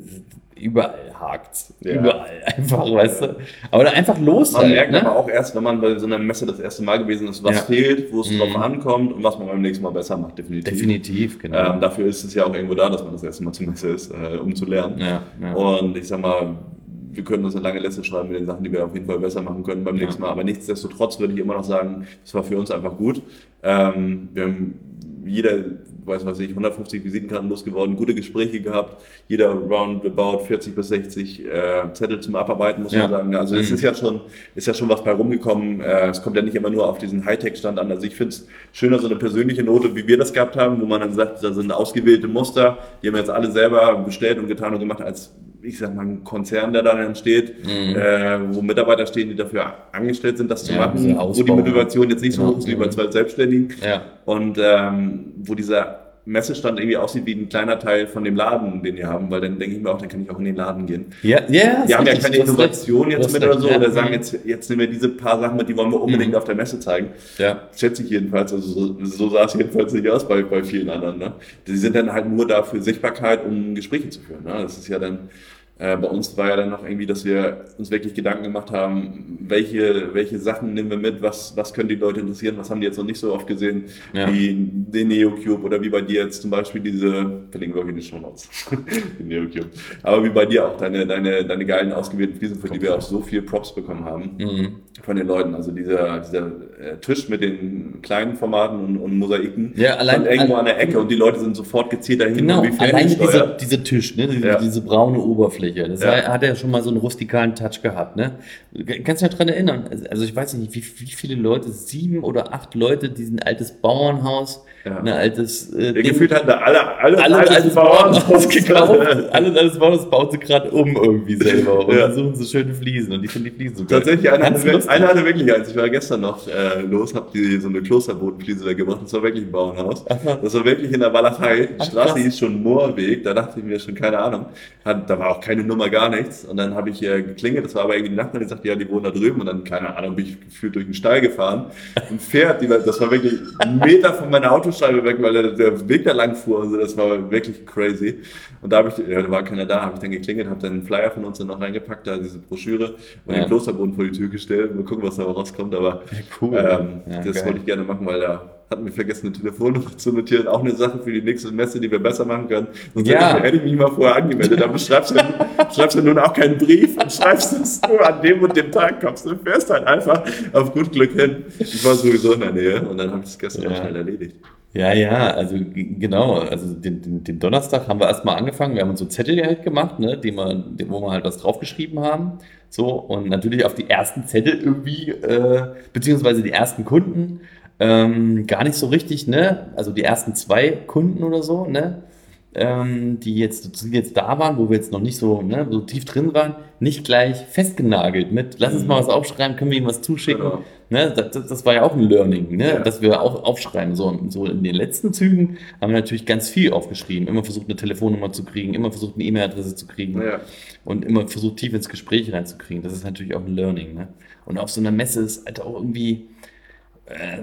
überall hakt's. Ja. Überall einfach, weißt du? Aber dann einfach los Man halt, merkt ne? aber auch erst, wenn man bei so einer Messe das erste Mal gewesen ist, was Ja. fehlt, wo es Mhm. drauf ankommt und was man beim nächsten Mal besser macht, definitiv. Definitiv, genau. Ähm, dafür ist es ja auch irgendwo da, dass man das erste Mal zur Messe ist, äh, um zu lernen. ja, ja. Und ich sag mal, wir können uns eine lange Liste schreiben mit den Sachen, die wir auf jeden Fall besser machen können beim Ja. nächsten Mal. Aber nichtsdestotrotz würde ich immer noch sagen, es war für uns einfach gut. Ähm, wir haben, jeder weiß was ich, hundertfünfzig Visitenkarten losgeworden, gute Gespräche gehabt, jeder roundabout vierzig bis sechzig äh, Zettel zum Abarbeiten, muss Ja. man sagen. Also es Mhm. ist ja schon, ist ja schon was bei rumgekommen. Äh, es kommt ja nicht immer nur auf diesen Hightech-Stand an. Also ich finde es schöner, so eine persönliche Note, wie wir das gehabt haben, wo man dann sagt, da sind ausgewählte Muster, die haben wir jetzt alle selber bestellt und getan und gemacht, als ich sag mal, ein Konzern, der da dann steht, Mhm. äh, wo Mitarbeiter stehen, die dafür angestellt sind, das zu Ja, machen, diese wo die Ausbau. Motivation jetzt nicht so Genau. hoch ist wie bei zwölf Selbstständigen. Ja. Und ähm, wo dieser Messestand irgendwie aussieht wie ein kleiner Teil von dem Laden, den wir haben, weil dann denke ich mir auch, dann kann ich auch in den Laden gehen. Ja, ja, Wir haben ja keine du hast Innovation recht. jetzt Du mit hast oder so, recht, ja. oder sagen jetzt, jetzt nehmen wir diese paar Sachen mit, die wollen wir unbedingt Mhm. auf der Messe zeigen. Ja. Schätze ich jedenfalls, also so, so sah es jedenfalls nicht aus bei, bei vielen anderen. Ne? Die sind dann halt nur da für Sichtbarkeit, um Gespräche zu führen. Ne? Das ist ja dann, äh, bei uns war ja dann noch irgendwie, dass wir uns wirklich Gedanken gemacht haben, welche, welche Sachen nehmen wir mit, was, was können die Leute interessieren, was haben die jetzt noch nicht so oft gesehen, Ja. wie den NeoCube oder wie bei dir jetzt zum Beispiel diese, verlinken wir auch in die Shownotes, den NeoCube. Aber wie bei dir auch deine, deine, deine geilen ausgewählten Fliesen, für die wir auch so viel Props bekommen haben. Mhm. Von den Leuten, also dieser, dieser äh, Tisch mit den kleinen Formaten und, und Mosaiken Ja, allein- stand irgendwo allein- an der Ecke und die Leute sind sofort gezielt dahin Genau, und wie alleine dieser, ferngesteuert. dieser Tisch, ne, diese, Ja. diese braune Oberfläche, das Ja. war, hat ja schon mal so einen rustikalen Touch gehabt. Ne? Kannst du dich daran erinnern? Also ich weiß nicht, wie, wie viele Leute, sieben oder acht Leute, diesen altes Bauernhaus, Ja. ein altes äh, Ja, Ding- gefühlt hatten da alle, alle, alle altes altes Bauernhaus gekauft. Alle altes Bauernhaus baut sie gerade um irgendwie selber und Ja. dann suchen sie schöne Fliesen und die finden die Fliesen so geil. Tatsächlich, einer Ganz hatte, lustig. einer hatte wirklich eins. Ich war gestern noch äh, los, hab die so eine Klosterbodenfliese da gemacht. Das war wirklich ein Bauernhaus. Aha. Das war wirklich in der Walachei. Die Ach, Straße krass. hieß schon Moorweg. Da dachte ich mir schon, keine Ahnung. Hat, da war auch keine Nummer, gar nichts. Und dann habe ich äh, geklingelt. Das war aber irgendwie die Nachbarin, die sagte, ja, die wohnen da drüben. Und dann, keine Ahnung, bin ich gefühlt durch den Stall gefahren. Ein Pferd, die, war- das war wirklich ein Meter von meiner Autoscheibe weg, weil der, der Weg da lang fuhr. Also das war wirklich crazy. Und da habe ich, ja, da war keiner da, habe ich dann geklingelt, habe dann einen Flyer von uns dann noch reingepackt, da diese Broschüre und Ja. den Klosterboden vor die Tür gestellt. Mal gucken, was da rauskommt. Aber cool. ähm, Ja, das geil. wollte ich gerne machen, weil da hatten wir vergessen, eine Telefonnummer zu notieren. Auch eine Sache für die nächste Messe, die wir besser machen können. Sonst Ja. hätte, ich, hätte ich mich mal vorher angemeldet. Aber schreibst du, schreibst du nun auch keinen Brief und schreibst es nur an dem und dem Tag, kommst du, fährst halt einfach auf gut Glück hin. Ich war sowieso in der Nähe und dann habe ich es gestern Ja. auch schnell erledigt. Ja, ja, also g- genau, also den, den, den Donnerstag haben wir erstmal angefangen, wir haben uns so Zettel halt gemacht, ne, die wir, die, wo wir halt was draufgeschrieben haben, so, und natürlich auf die ersten Zettel irgendwie, äh, beziehungsweise die ersten Kunden, ähm, gar nicht so richtig, ne, also die ersten zwei Kunden oder so, ne, ähm, die jetzt, die jetzt da waren, wo wir jetzt noch nicht so, ne, so tief drin waren, nicht gleich festgenagelt mit, lass uns mal was aufschreiben, können wir ihm was zuschicken. Genau. Ne, das, das das war ja auch ein Learning, ne, Ja. dass wir auch aufschreiben. So, so in den letzten Zügen haben wir natürlich ganz viel aufgeschrieben. Immer versucht, eine Telefonnummer zu kriegen, immer versucht, eine E-Mail-Adresse zu kriegen Ja. und immer versucht, tief ins Gespräch reinzukriegen. Das ist natürlich auch ein Learning. Ne? Und auf so einer Messe ist halt auch irgendwie, äh,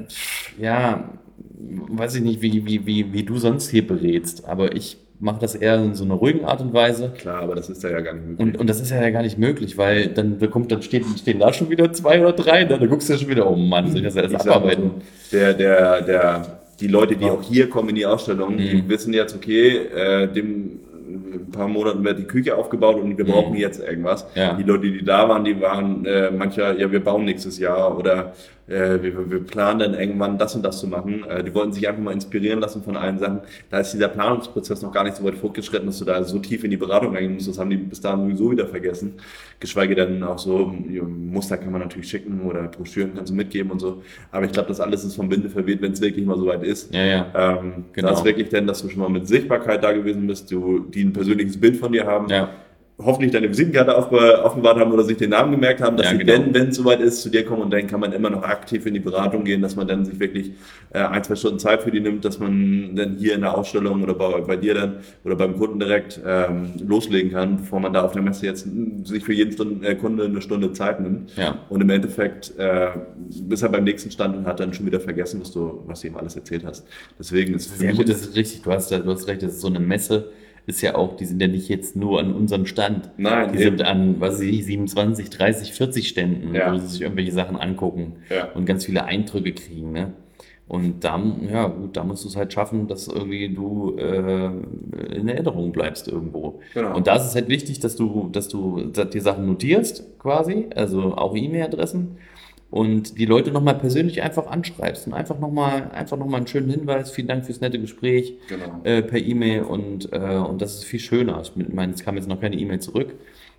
ja, weiß ich nicht, wie, wie, wie, wie du sonst hier berätst, aber ich mache das eher in so einer ruhigen Art und Weise. Klar, aber das ist da ja gar nicht möglich. Und, und das ist ja gar nicht möglich, weil dann, da kommt, dann steht, stehen da schon wieder zwei oder drei, dann, dann guckst du ja schon wieder, oh Mann, soll ich das alles Ich sag mal abarbeiten? so, der, der, der, die Leute, die auch hier kommen in die Ausstellung, die Mhm. wissen jetzt, okay, äh, dem ein paar Monaten wird die Küche aufgebaut und wir brauchen jetzt irgendwas. Ja. Die Leute, die da waren, die waren äh, mancher, ja, wir bauen nächstes Jahr oder äh, wir, wir planen dann irgendwann das und das zu machen. Äh, die wollten sich einfach mal inspirieren lassen von allen Sachen. Da ist dieser Planungsprozess noch gar nicht so weit fortgeschritten, dass du da so tief in die Beratung reingehen musst. Das haben die bis dahin sowieso wieder vergessen. Geschweige denn auch so, ja, Muster kann man natürlich schicken oder Broschüren kannst du mitgeben und so. Aber ich glaube, das alles ist vom Winde verweht, wenn es wirklich mal so weit ist. Ja, ja. Ähm, Genau. Da ist wirklich denn, dass du schon mal mit Sichtbarkeit da gewesen bist, du, die ein persönliches Bild von dir haben, Ja. hoffentlich deine Visitenkarte aufbe- offenbart haben oder sich den Namen gemerkt haben, dass Ja, sie genau. dann, wenn es soweit ist, zu dir kommen und dann kann man immer noch aktiv in die Beratung gehen, dass man dann sich wirklich äh, ein, zwei Stunden Zeit für die nimmt, dass man dann hier in der Ausstellung oder bei, bei dir dann oder beim Kunden direkt ähm, loslegen kann, bevor man da auf der Messe jetzt mh, sich für jeden Stunden, äh, Kunde eine Stunde Zeit nimmt. Ja. Und im Endeffekt äh, bis er beim nächsten Stand und hat dann schon wieder vergessen, was du, was du ihm alles erzählt hast. Deswegen ist es für Sehr mich gut, das ist richtig. Du hast, du hast recht, das ist so eine Messe, ist ja auch, die sind ja nicht jetzt nur an unserem Stand. Nein, die eben. sind an, was weiß ich, siebenundzwanzig, dreißig, vierzig Ständen, Ja. wo sie sich irgendwelche Sachen angucken Ja. und ganz viele Eindrücke kriegen. Ne? Und da, ja, gut, da musst du es halt schaffen, dass irgendwie du äh, in Erinnerung bleibst irgendwo. Genau. Und da ist es halt wichtig, dass du, dass du die Sachen notierst, quasi, also auch E-Mail-Adressen. und die Leute nochmal persönlich einfach anschreibst und einfach nochmal einfach noch mal einen schönen Hinweis, vielen Dank fürs nette Gespräch Genau. äh, per E-Mail und, äh, und das ist viel schöner. Ich meine, es kam jetzt noch keine E-Mail zurück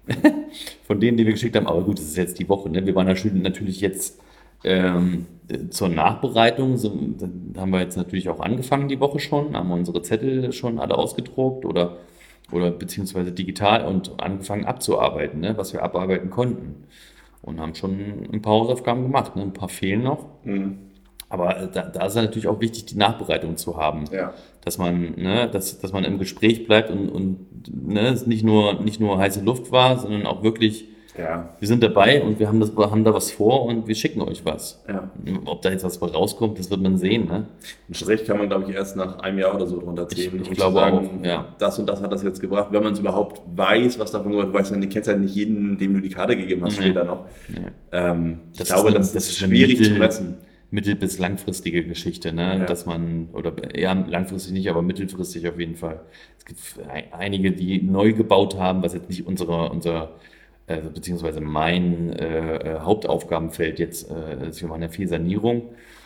von denen, die wir geschickt haben, aber gut, das ist jetzt die Woche. Ne? Wir waren natürlich jetzt ähm, zur Nachbereitung, so, dann haben wir jetzt natürlich auch angefangen die Woche schon, haben wir unsere Zettel schon alle ausgedruckt oder, oder beziehungsweise digital und angefangen abzuarbeiten, ne? Was wir abarbeiten konnten. Und haben schon ein paar Hausaufgaben gemacht. Ne? Ein paar fehlen noch. Mhm. Aber da, da ist ja natürlich auch wichtig, die Nachbereitung zu haben. Ja. Dass man, ne, dass, dass man im Gespräch bleibt und, und ne, es nicht nur, nicht nur heiße Luft war, sondern auch wirklich, Ja. wir sind dabei und wir haben, das, wir haben da was vor und wir schicken euch was. Ja. Ob da jetzt was rauskommt, das wird man sehen. Ne? Ein Strich kann man, glaube ich, erst nach einem Jahr oder so drunter ziehen. Ich- ich um glaube zu sagen, auch, ja. Das und das hat das jetzt gebracht. Wenn man es überhaupt weiß, was davon gehört, du weißt ja, du kennst ja nicht jeden, dem du die Karte gegeben hast, Nee. später noch. Nee. Ähm, ich Das glaube, ist eine- das, das ist ist eine schwierig Mittel- zu messen. Mittel- bis langfristige Geschichte, ne? Ja. Dass man, oder eher langfristig nicht, aber mittelfristig auf jeden Fall. Es gibt ein- einige, die neu gebaut haben, was jetzt nicht unsere, unser, äh, beziehungsweise mein äh, äh, Hauptaufgabenfeld jetzt äh, ist. Wir machen ja viel Sanierung.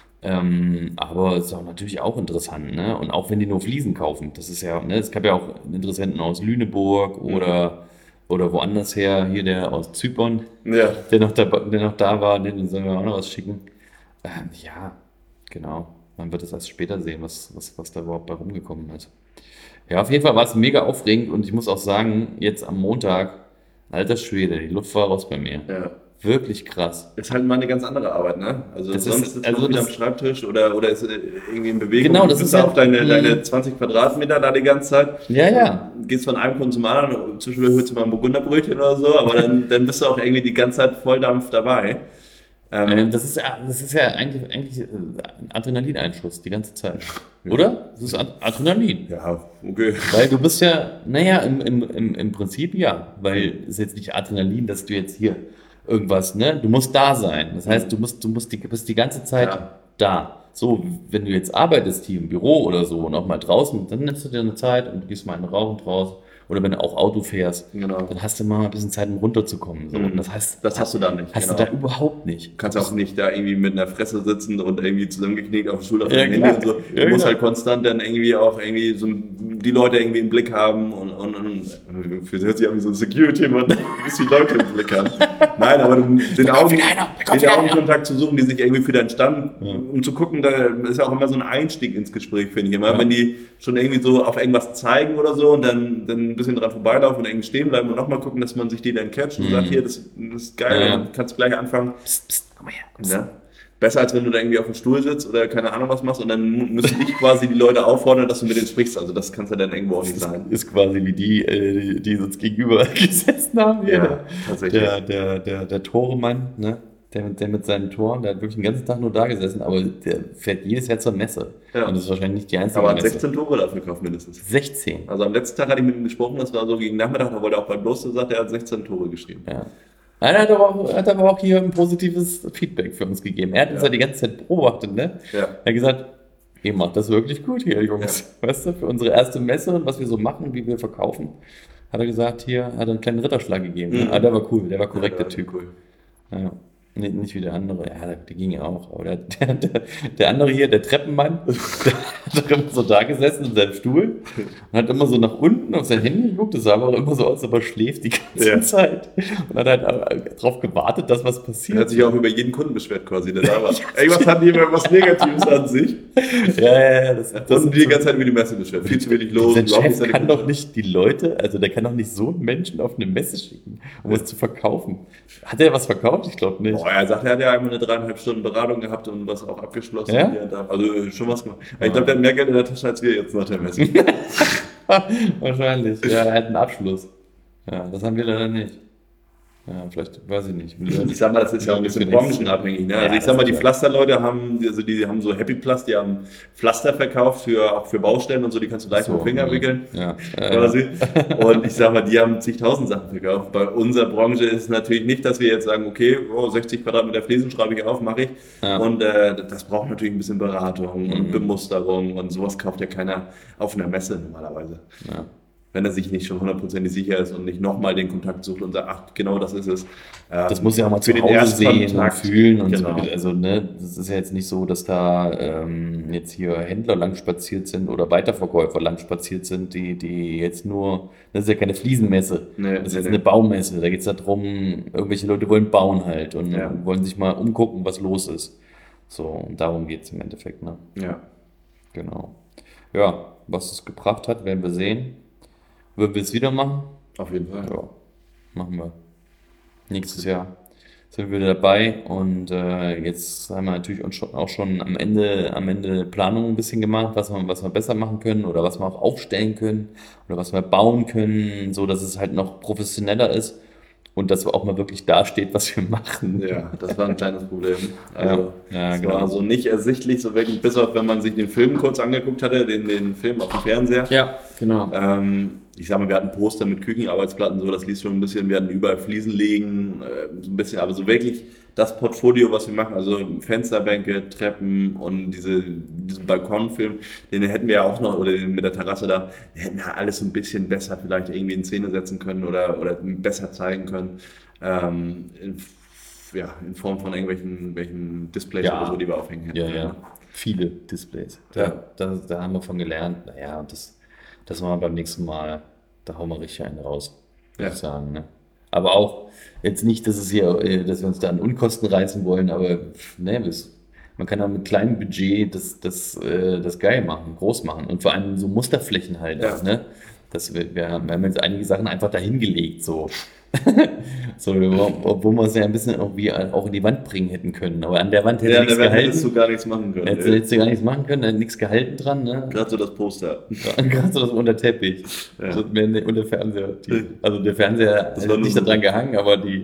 Ähm, aber es ist auch natürlich auch interessant, ne? Und auch wenn die nur Fliesen kaufen, das ist ja, ne? Es gab ja auch Interessenten aus Lüneburg oder, oder woanders her, hier der aus Zypern, Ja. der noch da, der noch da war, den sollen wir auch noch was schicken. Ähm, ja, genau. Man wird es erst später sehen, was, was, was da überhaupt bei rumgekommen ist. Ja, auf jeden Fall war es mega aufregend und ich muss auch sagen, jetzt am Montag, alter Schwede, die Luft war raus bei mir. Ja. Wirklich krass. Ist halt mal eine ganz andere Arbeit, ne? Also Das sonst ist- sitzt also man wieder das- am Schreibtisch oder, oder ist äh, irgendwie in Bewegung. Genau, Du das bist ist ja- auf deine, Mhm. deine zwanzig Quadratmeter da die ganze Zeit. Ja, ja. Gehst von einem Kunden zum anderen, zwischendurch holst du mal ein Burgunderbrötchen oder so, aber dann, dann bist du auch irgendwie die ganze Zeit Volldampf dabei. Ähm, Ähm, das, ist, ja- das ist ja eigentlich, eigentlich äh, ein Adrenalineinschuss die ganze Zeit. Oder? Das ist Ad- Adrenalin. ja, okay. Weil du bist ja, naja, im, im, im, im Prinzip ja, weil es ist jetzt nicht Adrenalin, dass du jetzt hier irgendwas, ne? Du musst da sein. Das heißt, du musst, du musst die, bist die ganze Zeit Ja. da. So, wenn du jetzt arbeitest hier im Büro oder so und auch mal draußen, dann nimmst du dir eine Zeit und gehst mal einen Rauchen draußen. Oder wenn du auch Auto fährst, Genau. dann hast du mal ein bisschen Zeit, um runterzukommen. So. Mhm. Und das heißt, Das hast du da nicht, Hast genau. du da überhaupt nicht. Du kannst auch nicht da irgendwie mit einer Fresse sitzen und irgendwie zusammengeknickt auf dem Stuhl auf Ja, dem Handy klar. und so. Du Ja, musst genau. halt konstant dann irgendwie auch irgendwie so die Leute irgendwie im Blick haben und, und, und für hört sich an wie so ein Security-Mann, du musst die Leute im Blick haben. Nein, aber du, den, Augen, wieder einer, da kommt den wieder Augenkontakt zu suchen, die sich irgendwie für deinen Stand, um zu gucken, da ist ja auch immer so ein Einstieg ins Gespräch, finde ich immer. Ja. Wenn die schon irgendwie so auf irgendwas zeigen oder so und dann, dann ein bisschen dran vorbeilaufen und irgendwie stehen bleiben und nochmal gucken, dass man sich die dann catcht und sagt, hier, das, das ist geil, Ja, ja. und kannst gleich anfangen. Psst, psst, komm mal her. Psst. Ja. Besser als wenn du da irgendwie auf dem Stuhl sitzt oder keine Ahnung was machst und dann müssen dich quasi die Leute auffordern, dass du mit denen sprichst. Also das kannst du dann irgendwo auch nicht sein. Ist quasi wie die, äh, die, die uns gegenüber gesessen haben. Hier. Ja, der, tatsächlich. Der, der, der, der Toremann, ne? Der, mit- der mit seinen Toren, der hat wirklich den ganzen Tag nur da gesessen, aber der fährt jedes Jahr zur Messe. Ja. Und das ist wahrscheinlich nicht die einzige Aber hat Messe. sechzehn Tore dafür gekauft mindestens. sechzehn. Also am letzten Tag hatte ich mit ihm gesprochen, das war so gegen Nachmittag, da wollte er auch bei Bloß gesagt, er hat sechzehn Tore geschrieben. Ja. Er hat aber, auch, hat aber auch hier ein positives Feedback für uns gegeben. Er hat uns Ja. ja die ganze Zeit beobachtet, ne? Ja. Er hat gesagt, ihr macht das wirklich gut hier, Jungs. Weißt du, für unsere erste Messe und was wir so machen, wie wir verkaufen, hat er gesagt, hier hat er einen kleinen Ritterschlag gegeben. Ne? Mhm. Ah, der war cool, der war korrekt, Ja, der Typ. Cool. Ja. Nicht, nicht wie der andere, ja, der, der ging ja auch. Aber der, der, der, der andere hier, der Treppenmann, der hat doch immer so da gesessen in seinem Stuhl und hat immer so nach unten auf sein Handy geguckt. Das sah aber immer so aus, als ob er schläft die ganze Ja. Zeit. Und hat halt darauf gewartet, dass was Er passiert. hat sich auch über jeden Kunden beschwert quasi, der da war. Irgendwas hat jemand was Negatives an sich. Ja, ja, ja. Das, das, Und die ganze Zeit über die Messe beschwert. Viel zu wenig los. sein überhaupt nicht Chef seine kann Kunden. doch nicht die Leute, also der kann doch nicht so einen Menschen auf eine Messe schicken, um es zu verkaufen. Hat er was verkauft? Ich glaube nicht. Boah, er sagt, er hat ja einmal eine dreieinhalb Stunden Beratung gehabt und was auch abgeschlossen. Ja? Ja, da, also schon was gemacht. Ich glaube, der hat mehr Geld in der Tasche als wir jetzt nach der Messe. Wahrscheinlich. Ja, er hat einen Abschluss. Ja, das haben wir leider nicht. Ja, vielleicht, weiß ich nicht. Ich sag mal, das ist ja auch ein bisschen branchenabhängig. Ne? Also Ja, ich sag mal, das die ist Pflasterleute haben, also die haben so Happy Plus, die haben Pflaster verkauft für auch für Baustellen und so, die kannst du leicht So, mit dem Finger mhm. wickeln. Ja. Äh, Quasi. Und ich sag mal, die haben zigtausend Sachen verkauft. Bei unserer Branche ist es natürlich nicht, dass wir jetzt sagen, okay, oh, sechzig Quadratmeter Fliesen schreibe ich auf, mache ich. Ja. Und äh, das braucht natürlich ein bisschen Beratung und Mhm. Bemusterung und sowas kauft ja keiner auf einer Messe normalerweise. ja. wenn er sich nicht schon hundertprozentig sicher ist und nicht nochmal den Kontakt sucht und sagt, ach, genau das ist es. Das muss ja auch mal für zu den Hause sehen und Erstkontakt. fühlen und Genau. so. Also, ne, das ist ja jetzt nicht so, dass da ähm, jetzt hier Händler lang spaziert sind oder Weiterverkäufer lang spaziert sind, die, die jetzt nur, das ist ja keine Fliesenmesse, Nee, das ist nee, jetzt nee. eine Baumesse. Da geht es darum, irgendwelche Leute wollen bauen halt und Ja. wollen sich mal umgucken, was los ist. So, und darum geht es im Endeffekt, ne? Ja. Genau. Ja, was es gebracht hat, werden wir sehen. Würden wir es wieder machen? Auf jeden Fall. Ja, machen wir. Nächstes Jahr sind wir wieder dabei und äh, jetzt haben wir natürlich uns schon, auch schon am Ende, am Ende Planung ein bisschen gemacht, was wir, was wir besser machen können oder was wir auch aufstellen können oder was wir bauen können, so dass es halt noch professioneller ist und dass wir auch mal wirklich dasteht, was wir machen. Ja, das war ein kleines Problem. Also, Ja, ja, es genau. war so nicht ersichtlich, so wirklich, bis auf wenn man sich den Film kurz angeguckt hatte, den, den Film auf dem Fernseher. Ja, genau. Ähm, ich sag mal, wir hatten Poster mit Küchenarbeitsplatten, so, das liest schon ein bisschen, wir hatten überall Fliesen legen, äh, so ein bisschen, aber so wirklich das Portfolio, was wir machen, also Fensterbänke, Treppen und diese, diesen Balkonfilm, den hätten wir ja auch noch, oder den mit der Terrasse da, den hätten wir alles so ein bisschen besser vielleicht irgendwie in Szene setzen können oder, oder besser zeigen können. Ähm, in, ja, in Form von irgendwelchen welchen Displays Ja. oder so, die wir aufhängen hätten. Ja, ja. Viele Displays. Da, Ja. da, da haben wir von gelernt. Naja, das, das machen wir beim nächsten Mal. Da hauen wir richtig einen raus, würde Ja. ich sagen. Ne? Aber auch jetzt nicht, dass es hier, äh, dass wir uns da an Unkosten reißen wollen, aber ne, das, man kann auch mit kleinem Budget das, das, äh, das geil machen, groß machen und vor allem so Musterflächen halt. Ja. Auch, ne? Das, wir, wir haben wir haben jetzt einige Sachen einfach dahin gelegt, so. So, obwohl wir es ja ein bisschen irgendwie auch in die Wand bringen hätten können. Aber an der Wand hätte Ja, nichts da hättest gehalten. du gar nichts machen können. Hättest du hättest du gar nichts machen können, da hätte nichts gehalten dran. Ne? Gerade so das Poster. Gerade so das unter Teppich. Ja. So, mehr unter Fernseher. Die, also der Fernseher Das ist war nur nicht so- daran gehangen, aber die,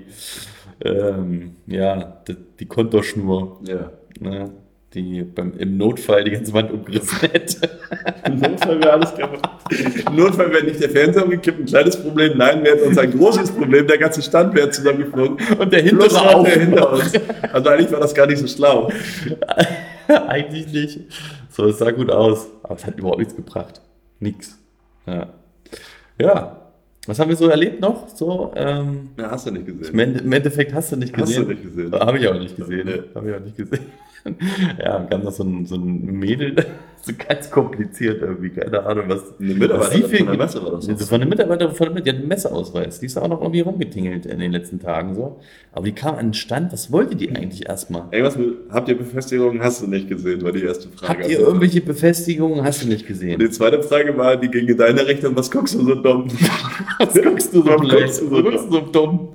ähm, ja, die, die Konterschnur, Ja. ne, die beim, im Notfall die ganze Wand umgerissen hätte. Im Notfall wäre alles kaputt. Im Notfall wäre nicht der Fernseher umgekippt, ein kleines Problem. Nein, wir hätten uns ein großes Problem, der ganze Stand wäre zusammengeflogen. Und der Plus hintere noch auch. der hinter uns. Also eigentlich war das gar nicht so schlau. Eigentlich nicht. So, es sah gut aus, aber es hat überhaupt nichts gebracht. Nix. Ja. Ja. Was haben wir so erlebt noch? So, ähm, Ja, hast du nicht im gesehen. Ende- im Endeffekt hast du nicht Hast gesehen. du nicht gesehen. Habe ich auch nicht gesehen. Nee. Habe ich auch nicht gesehen. Ja, kam noch so ein, so ein Mädel, so ganz kompliziert irgendwie, keine Ahnung, was. Eine Mitarbeiterin was sie für- von der Messe war das doch. So von der Mitarbeiterin von der Messe, die hat einen Messeausweis. Die ist auch noch irgendwie rumgetingelt in den letzten Tagen so. Aber die kam an den Stand, was wollte die eigentlich erstmal? Irgendwas mit, habt ihr Befestigungen, hast du nicht gesehen, war die erste Frage. Habt ihr irgendwelche Befestigungen? Hast du nicht Und gesehen? die zweite Frage war, die ging in deine Richtung, was guckst du so dumm? Was guckst du so Warum blöd? guckst du so Was guckst du so dumm?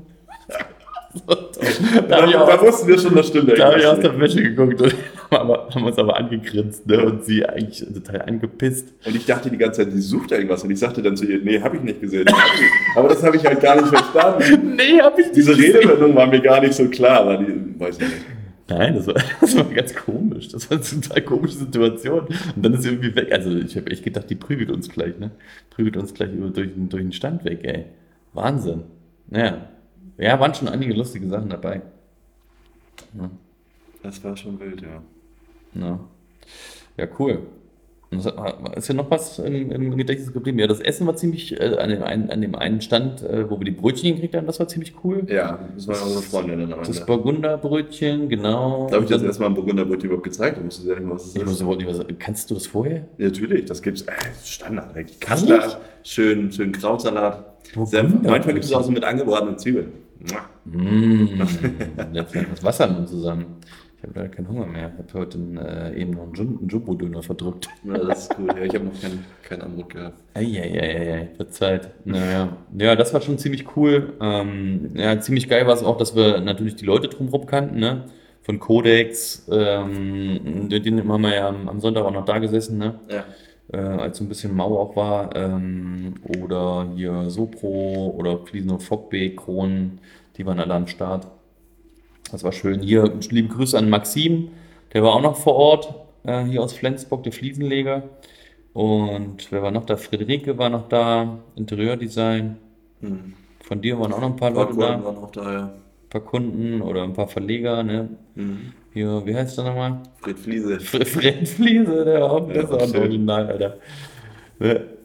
So dumm. Da Da, hab ich da auch- wussten wir schon, das stimmt Da habe ich aus irgendwas der Wäsche geguckt und haben, haben uns aber angegrinst, ne? Und sie eigentlich total angepisst. nicht. Und ich dachte die ganze Zeit, die sucht irgendwas. Und ich sagte dann zu ihr, nee, habe ich nicht gesehen. Aber das habe ich halt gar nicht verstanden. Nee, hab ich nicht Diese gesehen. Redewendung war mir gar nicht so klar. Weil die, weiß ich nicht. Nein, das war, das war ganz komisch. Das war eine total komische Situation. Und dann ist sie irgendwie weg. Also ich habe echt gedacht, die prügelt uns gleich, ne? Prügelt uns gleich über, durch, den- durch den Stand weg, ey. Wahnsinn. Naja. Ja, waren schon einige lustige Sachen dabei. Ja, Das war schon wild, ja. ja. Ja, cool. Und was- Ist ja noch was im, im Gedächtnis geblieben? Ja, das Essen war ziemlich, äh, an, dem einen, an dem einen Stand, äh, wo wir die Brötchen gekriegt haben, das war ziemlich cool. Ja, das war unsere Freundin am Das Ende. Burgunderbrötchen, genau. Da habe ich das Und dann- erstmal ein Burgunderbrötchen überhaupt gezeigt. Du musstest ja nicht mal, was Ich das muss ist. überhaupt nicht was- Kannst du das vorher? Ja, natürlich, das gibt's. Äh, Standard, eigentlich. Ehrlich? Kassler, schön, schön Krautsalat. Sehr, Burgunderbrötchen. manchmal gibt es auch so mit angebratenen Zwiebeln. Mua. Mmh, da fällt das Wasser nur zusammen. Ich habe leider keinen Hunger mehr. Ich habe heute äh, eben noch einen, Jum- einen Jumbo-Döner verdrückt. Ja, das ist cool. Ja, ich habe noch keinen kein Anbrot gehabt. Eieieiei, verzeiht. Naja, ja, das war schon ziemlich cool. Ähm, ja, ziemlich geil war es auch, dass wir natürlich die Leute drumherum kannten, ne? Von Codex, ähm, den den haben wir ja am, am Sonntag auch noch da gesessen, ne? Ja. Äh, als so ein bisschen mau auch war, ähm, oder hier Sopro oder Fliesen und Fockbeek, Kronen, die waren alle am Start. Das war schön. Hier liebe Grüße an Maxim, der war auch noch vor Ort, äh, hier aus Flensburg, der Fliesenleger. Und wer war noch da? Friederike war noch da, Interieurdesign. Hm. Von dir waren auch noch ein paar Ein paar Leute Kunden da, waren auch da, ja. ein paar Kunden oder ein paar Verleger, ne? Mhm. Hier, wie heißt der nochmal? Fred Fliese. Fred Fliese, der auch, das Ja, ist auch ein schön. Original, Alter. Ne?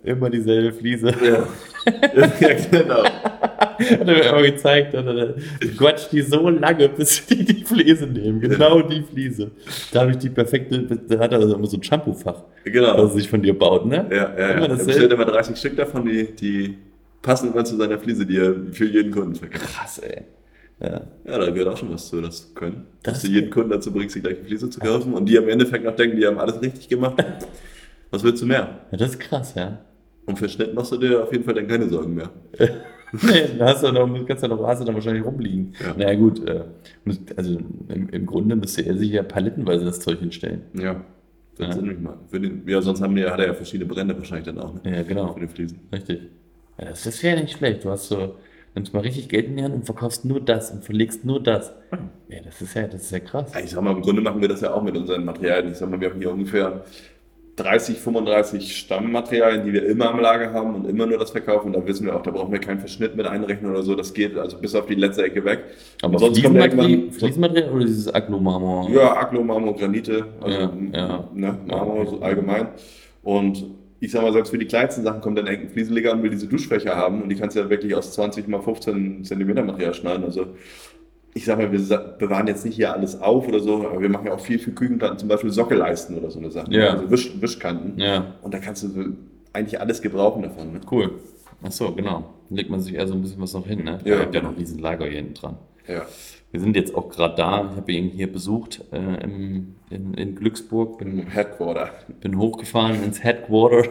Immer dieselbe Fliese. Ja, ja genau. Hat er mir immer gezeigt, hat er, du quatscht die so lange, bis die die Fliese nehmen. Genau die Fliese. Da habe ich die perfekte, da hat er immer so ein Shampoo-Fach, Genau. was er sich von dir baut, ne? Ja, ja, ja. Immer Er dasselbe. bestellt immer dreißig Stück davon, die, die passen immer zu seiner Fliese, die er für jeden Kunden verkauft. Krass, ey. Ja. Ja, da gehört auch schon was zu, das zu können. Das Dass du ist jeden Kunden dazu bringst, die gleiche Fliese zu kaufen und die am Endeffekt noch denken, die haben alles richtig gemacht. Was willst du mehr? ja, das ist krass, ja. Und für Schnitt machst du dir auf jeden Fall dann keine Sorgen mehr. Nee, da hast du noch, kannst du noch, hast du dann wahrscheinlich rumliegen. Ja. Naja, gut, äh, müsst- also im, im Grunde müsste er sich ja palettenweise das Zeug hinstellen. Ja. Das Ja. Sinn nicht mal. Für den, ja, sonst haben die, hat er ja verschiedene Brände wahrscheinlich dann auch, ne? Ja, genau. Für die Fliesen. Richtig. Ja, das ist ja nicht schlecht. Du hast so, nimmst mal richtig Geld in die Hand und verkaufst nur das und verlegst nur das. Ja, das ist ja, das ist ja krass. Ja, ich sag mal, im Grunde machen wir das ja auch mit unseren Materialien. Ich sag mal, wir haben hier ungefähr dreißig, fünfunddreißig Stammmaterialien, die wir immer am Lager haben und immer nur das verkaufen. Und da wissen wir auch, da brauchen wir keinen Verschnitt mit einrechnen oder so. Das geht also bis auf die letzte Ecke weg. Aber Und sonst kommt ja Fliesenmaterial, irgendwann- Fliesenmaterial oder dieses Aglo-Marmor? Ja, Aglo, Marmor, Granite, also Ja, ja. Ne, Marmor so allgemein. Und ich sag mal, selbst für die kleinsten Sachen kommt dann irgendein Fliesenleger und will diese Duschfächer haben und die kannst du ja wirklich aus zwanzig mal fünfzehn Zentimeter Material schneiden. Also ich sag mal, wir sa- bewahren jetzt nicht hier alles auf oder so, aber wir machen ja auch viel für Küchenplatten, zum Beispiel Sockelleisten oder so eine Sache. Ja. Also Wisch, Wischkanten. Ja, Und da kannst du so eigentlich alles gebrauchen davon. Ne? cool. Ach so, genau. Dann legt man sich eher so ein bisschen was noch hin, ne? Ja. Ihr habt ja noch diesen Lager hier hinten dran. Ja. Wir sind jetzt auch gerade da. Ich habe ihn hier besucht äh, im, in, in Glücksburg. Bin Im Headquarter. bin hochgefahren ins Headquarter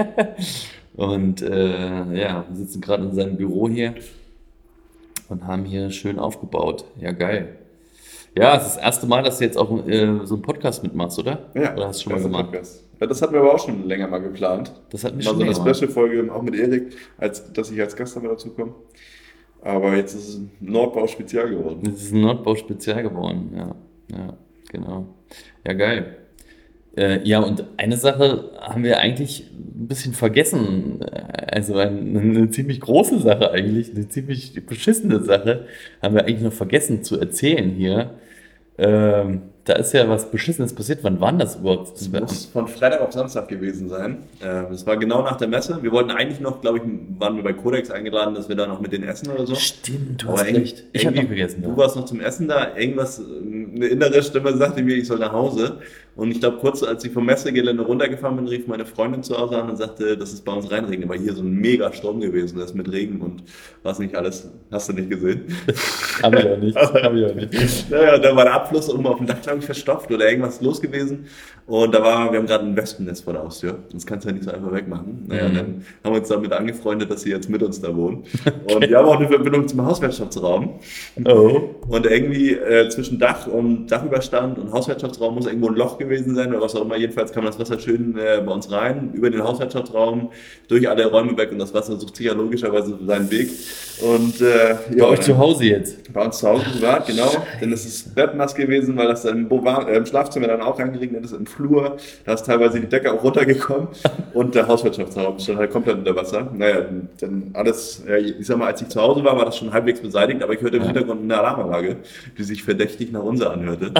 und äh, ja, wir sitzen gerade in seinem Büro hier und haben hier schön aufgebaut. Ja, geil. Ja, es ist das erste Mal, dass du jetzt auch äh, so einen Podcast mitmachst, oder? Ja, Oder hast du schon mal das ist ein gemacht? Podcast. Ja, das hatten wir aber auch schon länger mal geplant. Das hat mich Mal schon so eine länger gemacht. Special-Folge auch mit Erik, als, dass ich als Gast damit dazu komme. Aber jetzt ist es ein Nordbau-Spezial geworden. Das ist ein Nordbau-Spezial geworden, ja. Ja, genau. Ja, geil. Äh, ja, und eine Sache haben wir eigentlich ein bisschen vergessen. Also ein, eine ziemlich große Sache eigentlich, eine ziemlich beschissene Sache haben wir eigentlich noch vergessen zu erzählen hier. Ähm, da ist ja was Beschissenes passiert. Wann war denn das überhaupt? Das muss von Freitag auf Samstag gewesen sein. Äh, Das war genau nach der Messe. Wir wollten eigentlich noch, glaube ich, waren wir bei Codex eingeladen, dass wir da noch mit denen essen oder so. Stimmt, du Aber hast irgendwie- recht. Ich habe noch irgendwie- vergessen. Du Ja. warst noch zum Essen da, irgendwas, eine innere Stimme sagte mir, ich soll nach Hause. Und ich glaube, kurz als ich vom Messegelände runtergefahren bin, rief meine Freundin zu Hause an und sagte, dass es bei uns reinregnet. War hier so ein mega Sturm gewesen, das mit Regen und was nicht alles. Hast du nicht gesehen? Hab ich auch nicht. Hab ich auch nicht. Naja, da war der Abfluss oben auf dem Dach, glaube ich, verstopft oder irgendwas los gewesen. Und da war, wir haben gerade ein Wespennest vor der Haustür. Das kannst du ja nicht so einfach wegmachen. Naja, Mhm. dann haben wir uns damit angefreundet, dass sie jetzt mit uns da wohnen. Und wir haben auch eine Verbindung zum Hauswirtschaftsraum. Oh. Und irgendwie äh, zwischen Dach und Dachüberstand und Hauswirtschaftsraum muss irgendwo ein Loch gewesen sein oder was auch immer. Jedenfalls kam das Wasser schön äh, bei uns rein, über den Hauswirtschaftsraum, durch alle Räume weg und das Wasser sucht sich ja logischerweise seinen Weg. Und äh, Bei ja, euch dann- zu Hause jetzt. bei uns zu Hause privat, genau. Dann ist das Bett nass gewesen, weil das dann im, Bovan, äh, im Schlafzimmer dann auch reingeregnet ist, im Flur. Da ist teilweise die Decke auch runtergekommen und der Hauswirtschaftsraum stand halt komplett unter Wasser. Naja, dann alles, ja, ich sag mal, als ich zu Hause war, war das schon halbwegs beseitigt, aber ich hörte im Ja. Hintergrund eine Alarmanlage, die sich verdächtig nach unser anhörte.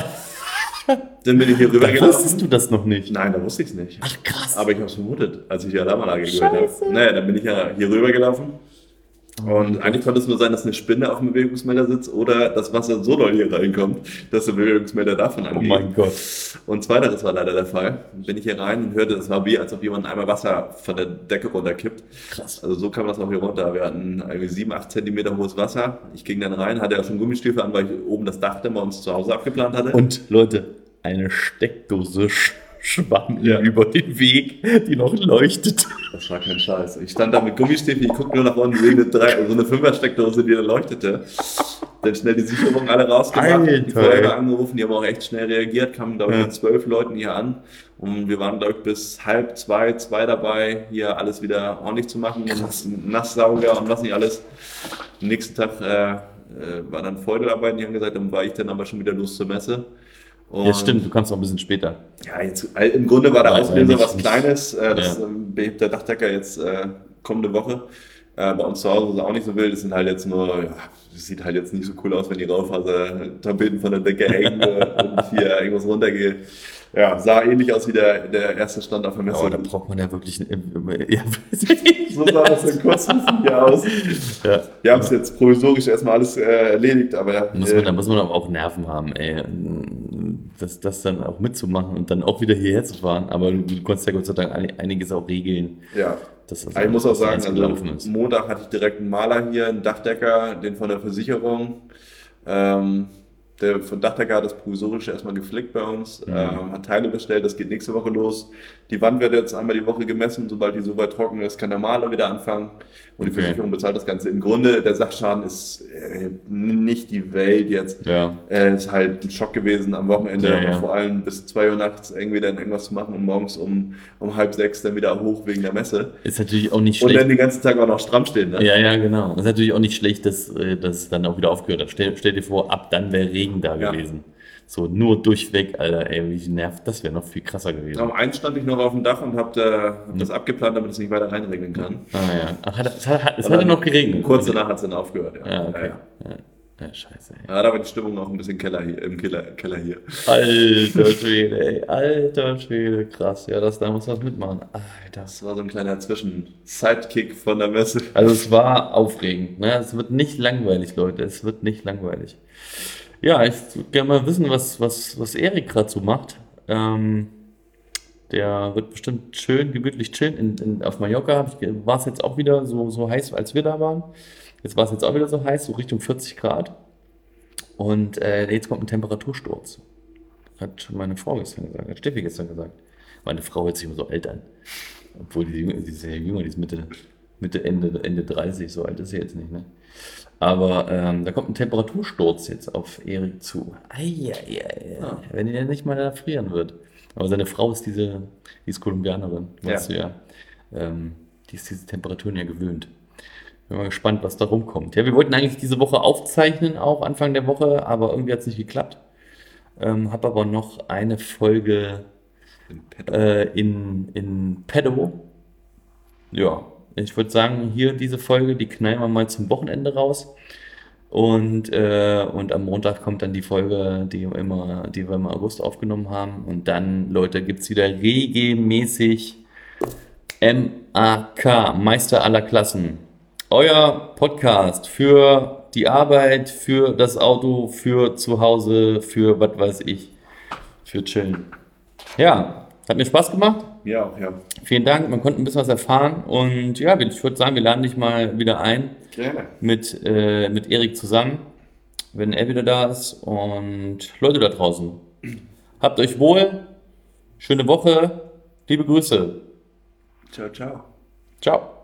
Dann bin ich hier Da rübergelaufen. wusstest du das noch nicht. Nein, da wusste ich es nicht. Ach krass. Aber ich habe es vermutet, als ich die Alarmanlage gehört Scheiße. habe. Naja, dann bin ich ja hier rübergelaufen. Und eigentlich konnte es nur sein, dass eine Spinne auf dem Bewegungsmelder sitzt oder das Wasser so doll hier reinkommt, dass der Bewegungsmelder davon Oh angeht. mein Gott. Und zweiteres war leider der Fall. Dann bin ich hier rein und hörte, das war wie, als ob jemand einmal Wasser von der Decke runterkippt. Krass. Also so kam das auch hier runter. Wir hatten irgendwie sieben, acht Zentimeter hohes Wasser. Ich ging dann rein, hatte ja schon Gummistiefel an, weil ich oben das Dach dann bei uns zu Hause abgeplant hatte. Und Leute, eine Steckdose sch schwamm Ja. ihm über den Weg, die noch leuchtet. Das war kein Scheiß. Ich stand da mit Gummistiefeln, ich guckte nur nach unten, sehe eine, drei, so eine Fünfer-Steckdose, die da leuchtete. Dann schnell die Sicherungen alle rausgemacht, Alter, die Feuerwehr ey. angerufen, die haben auch echt schnell reagiert, kamen glaube ich Ja. mit zwölf Leuten hier an und wir waren glaube ich bis halb zwei, zwei dabei, hier alles wieder ordentlich zu machen, Nasssauger und was nicht alles. Am nächsten Tag äh, äh, war dann Feuerwehrarbeit, die haben gesagt, dann war ich dann aber schon wieder los zur Messe. Und Ja, stimmt, du kannst noch ein bisschen später. ja, jetzt, äh, im Grunde war der Nein, Auslöser nicht- was Kleines. Äh, das Ja. ähm, behebt der Dachdecker jetzt äh, kommende Woche. Äh, bei uns zu Hause ist es auch nicht so wild. Es sind halt jetzt nur, ja, es sieht halt jetzt nicht so cool aus, wenn die Raufaser-Tapeten von der Decke hängen äh, und hier irgendwas runtergeht. Ja, sah ähnlich aus wie der, der erste Stand auf der Messe. Oh, da braucht man ja wirklich. Ja, so sah das dann kurzfristig hier aus. ja. Wir haben es jetzt provisorisch erstmal alles äh, erledigt, aber. Muss äh, man, da muss man aber auch Nerven haben, ey. Das, das dann auch mitzumachen und dann auch wieder hierher zu fahren. Aber du, du konntest ja Gott sei Dank einiges auch regeln. Ja. Dass das ich muss auch sagen, eins also gelaufen ist. Montag hatte ich direkt einen Maler hier, einen Dachdecker, den von der Versicherung. Ähm, der von Dachdecker hat das provisorisch erstmal geflickt bei uns, Mhm. ähm, hat Teile bestellt, das geht nächste Woche los. Die Wand wird jetzt einmal die Woche gemessen, sobald die so weit trocken ist, kann der Maler wieder anfangen und die Okay. Versicherung bezahlt das Ganze. Im Grunde, der Sachschaden ist äh, nicht die Welt jetzt. Ja. Äh, ist halt ein Schock gewesen am Wochenende, Ja, aber ja. vor allem bis zwei Uhr nachts irgendwie dann irgendwas zu machen und morgens um, um halb sechs dann wieder hoch wegen der Messe. Ist natürlich auch nicht Und schlecht. dann den ganzen Tag auch noch stramm stehen, ne? Ja, ja, genau. Das ist natürlich auch nicht schlecht, dass äh, das dann auch wieder aufgehört hat. Stell, stell dir vor, ab dann wäre Regen da Ja. gewesen. So nur durchweg, Alter, ey, wie nervt. Das wäre noch viel krasser gewesen. Am einen stand ich noch auf dem Dach und habe äh, hab das abgeplant, damit es nicht weiter reinregnen kann. Ah ja. Ach, hat, es hat, es Aber hat ja noch geregnet. Kurz danach hat es dann aufgehört. Ja. Ja, okay. Ja, ja. Ja, ja, scheiße, ey. Ja, da war die Stimmung noch ein bisschen Keller hier, im Keller, Keller hier. Alter Schwede, ey. Alter Schwede, krass. Ja, das, da muss man mitmachen. Alter. Das war so ein kleiner Zwischen-Sidekick von der Messe. Also es war aufregend. Ne? Es wird nicht langweilig, Leute. Es wird nicht langweilig. Ja, ich würde gerne mal wissen, was, was, was Erik gerade so macht. Ähm, der wird bestimmt schön, gemütlich chillen. In, in, auf Mallorca war es jetzt auch wieder so, so heiß, als wir da waren. Jetzt war es jetzt auch wieder so heiß, so Richtung vierzig Grad. Und äh, jetzt kommt ein Temperatursturz. Hat schon meine Frau gestern gesagt, hat Steffi gestern gesagt. Meine Frau hört sich immer so alt an. Obwohl die, die ist ja jünger, die ist Mitte, Mitte Ende, Ende dreißig, so alt ist sie jetzt nicht, ne? Aber ähm, da kommt ein Temperatursturz jetzt auf Erik zu. Eieiei, Ah. wenn er nicht mal da frieren wird. Aber seine Frau ist diese, die ist Kolumbianerin, weißt Ja. du ja. Ähm, die ist diese Temperaturen ja gewöhnt. Bin mal gespannt, was da rumkommt. Ja, wir wollten eigentlich diese Woche aufzeichnen, auch Anfang der Woche, aber irgendwie hat es nicht geklappt. Ähm, hab aber noch eine Folge Im Petto. äh, in, in Pedo. Ja, ich würde sagen, hier diese Folge, die knallen wir mal zum Wochenende raus. Und, äh, und am Montag kommt dann die Folge, die, immer, die wir im August aufgenommen haben. Und dann, Leute, gibt es wieder regelmäßig M A K, Meister aller Klassen. Euer Podcast für die Arbeit, für das Auto, für zu Hause, für was weiß ich, für Chillen. Ja, hat mir Spaß gemacht. Ja, auch, ja. Vielen Dank, man konnte ein bisschen was erfahren. Und ja, ich würde sagen, wir laden dich mal wieder ein Gerne. mit, äh, mit Erik zusammen, wenn er wieder da ist. Und Leute da draußen, habt euch wohl, schöne Woche, liebe Grüße. Ciao, ciao. Ciao.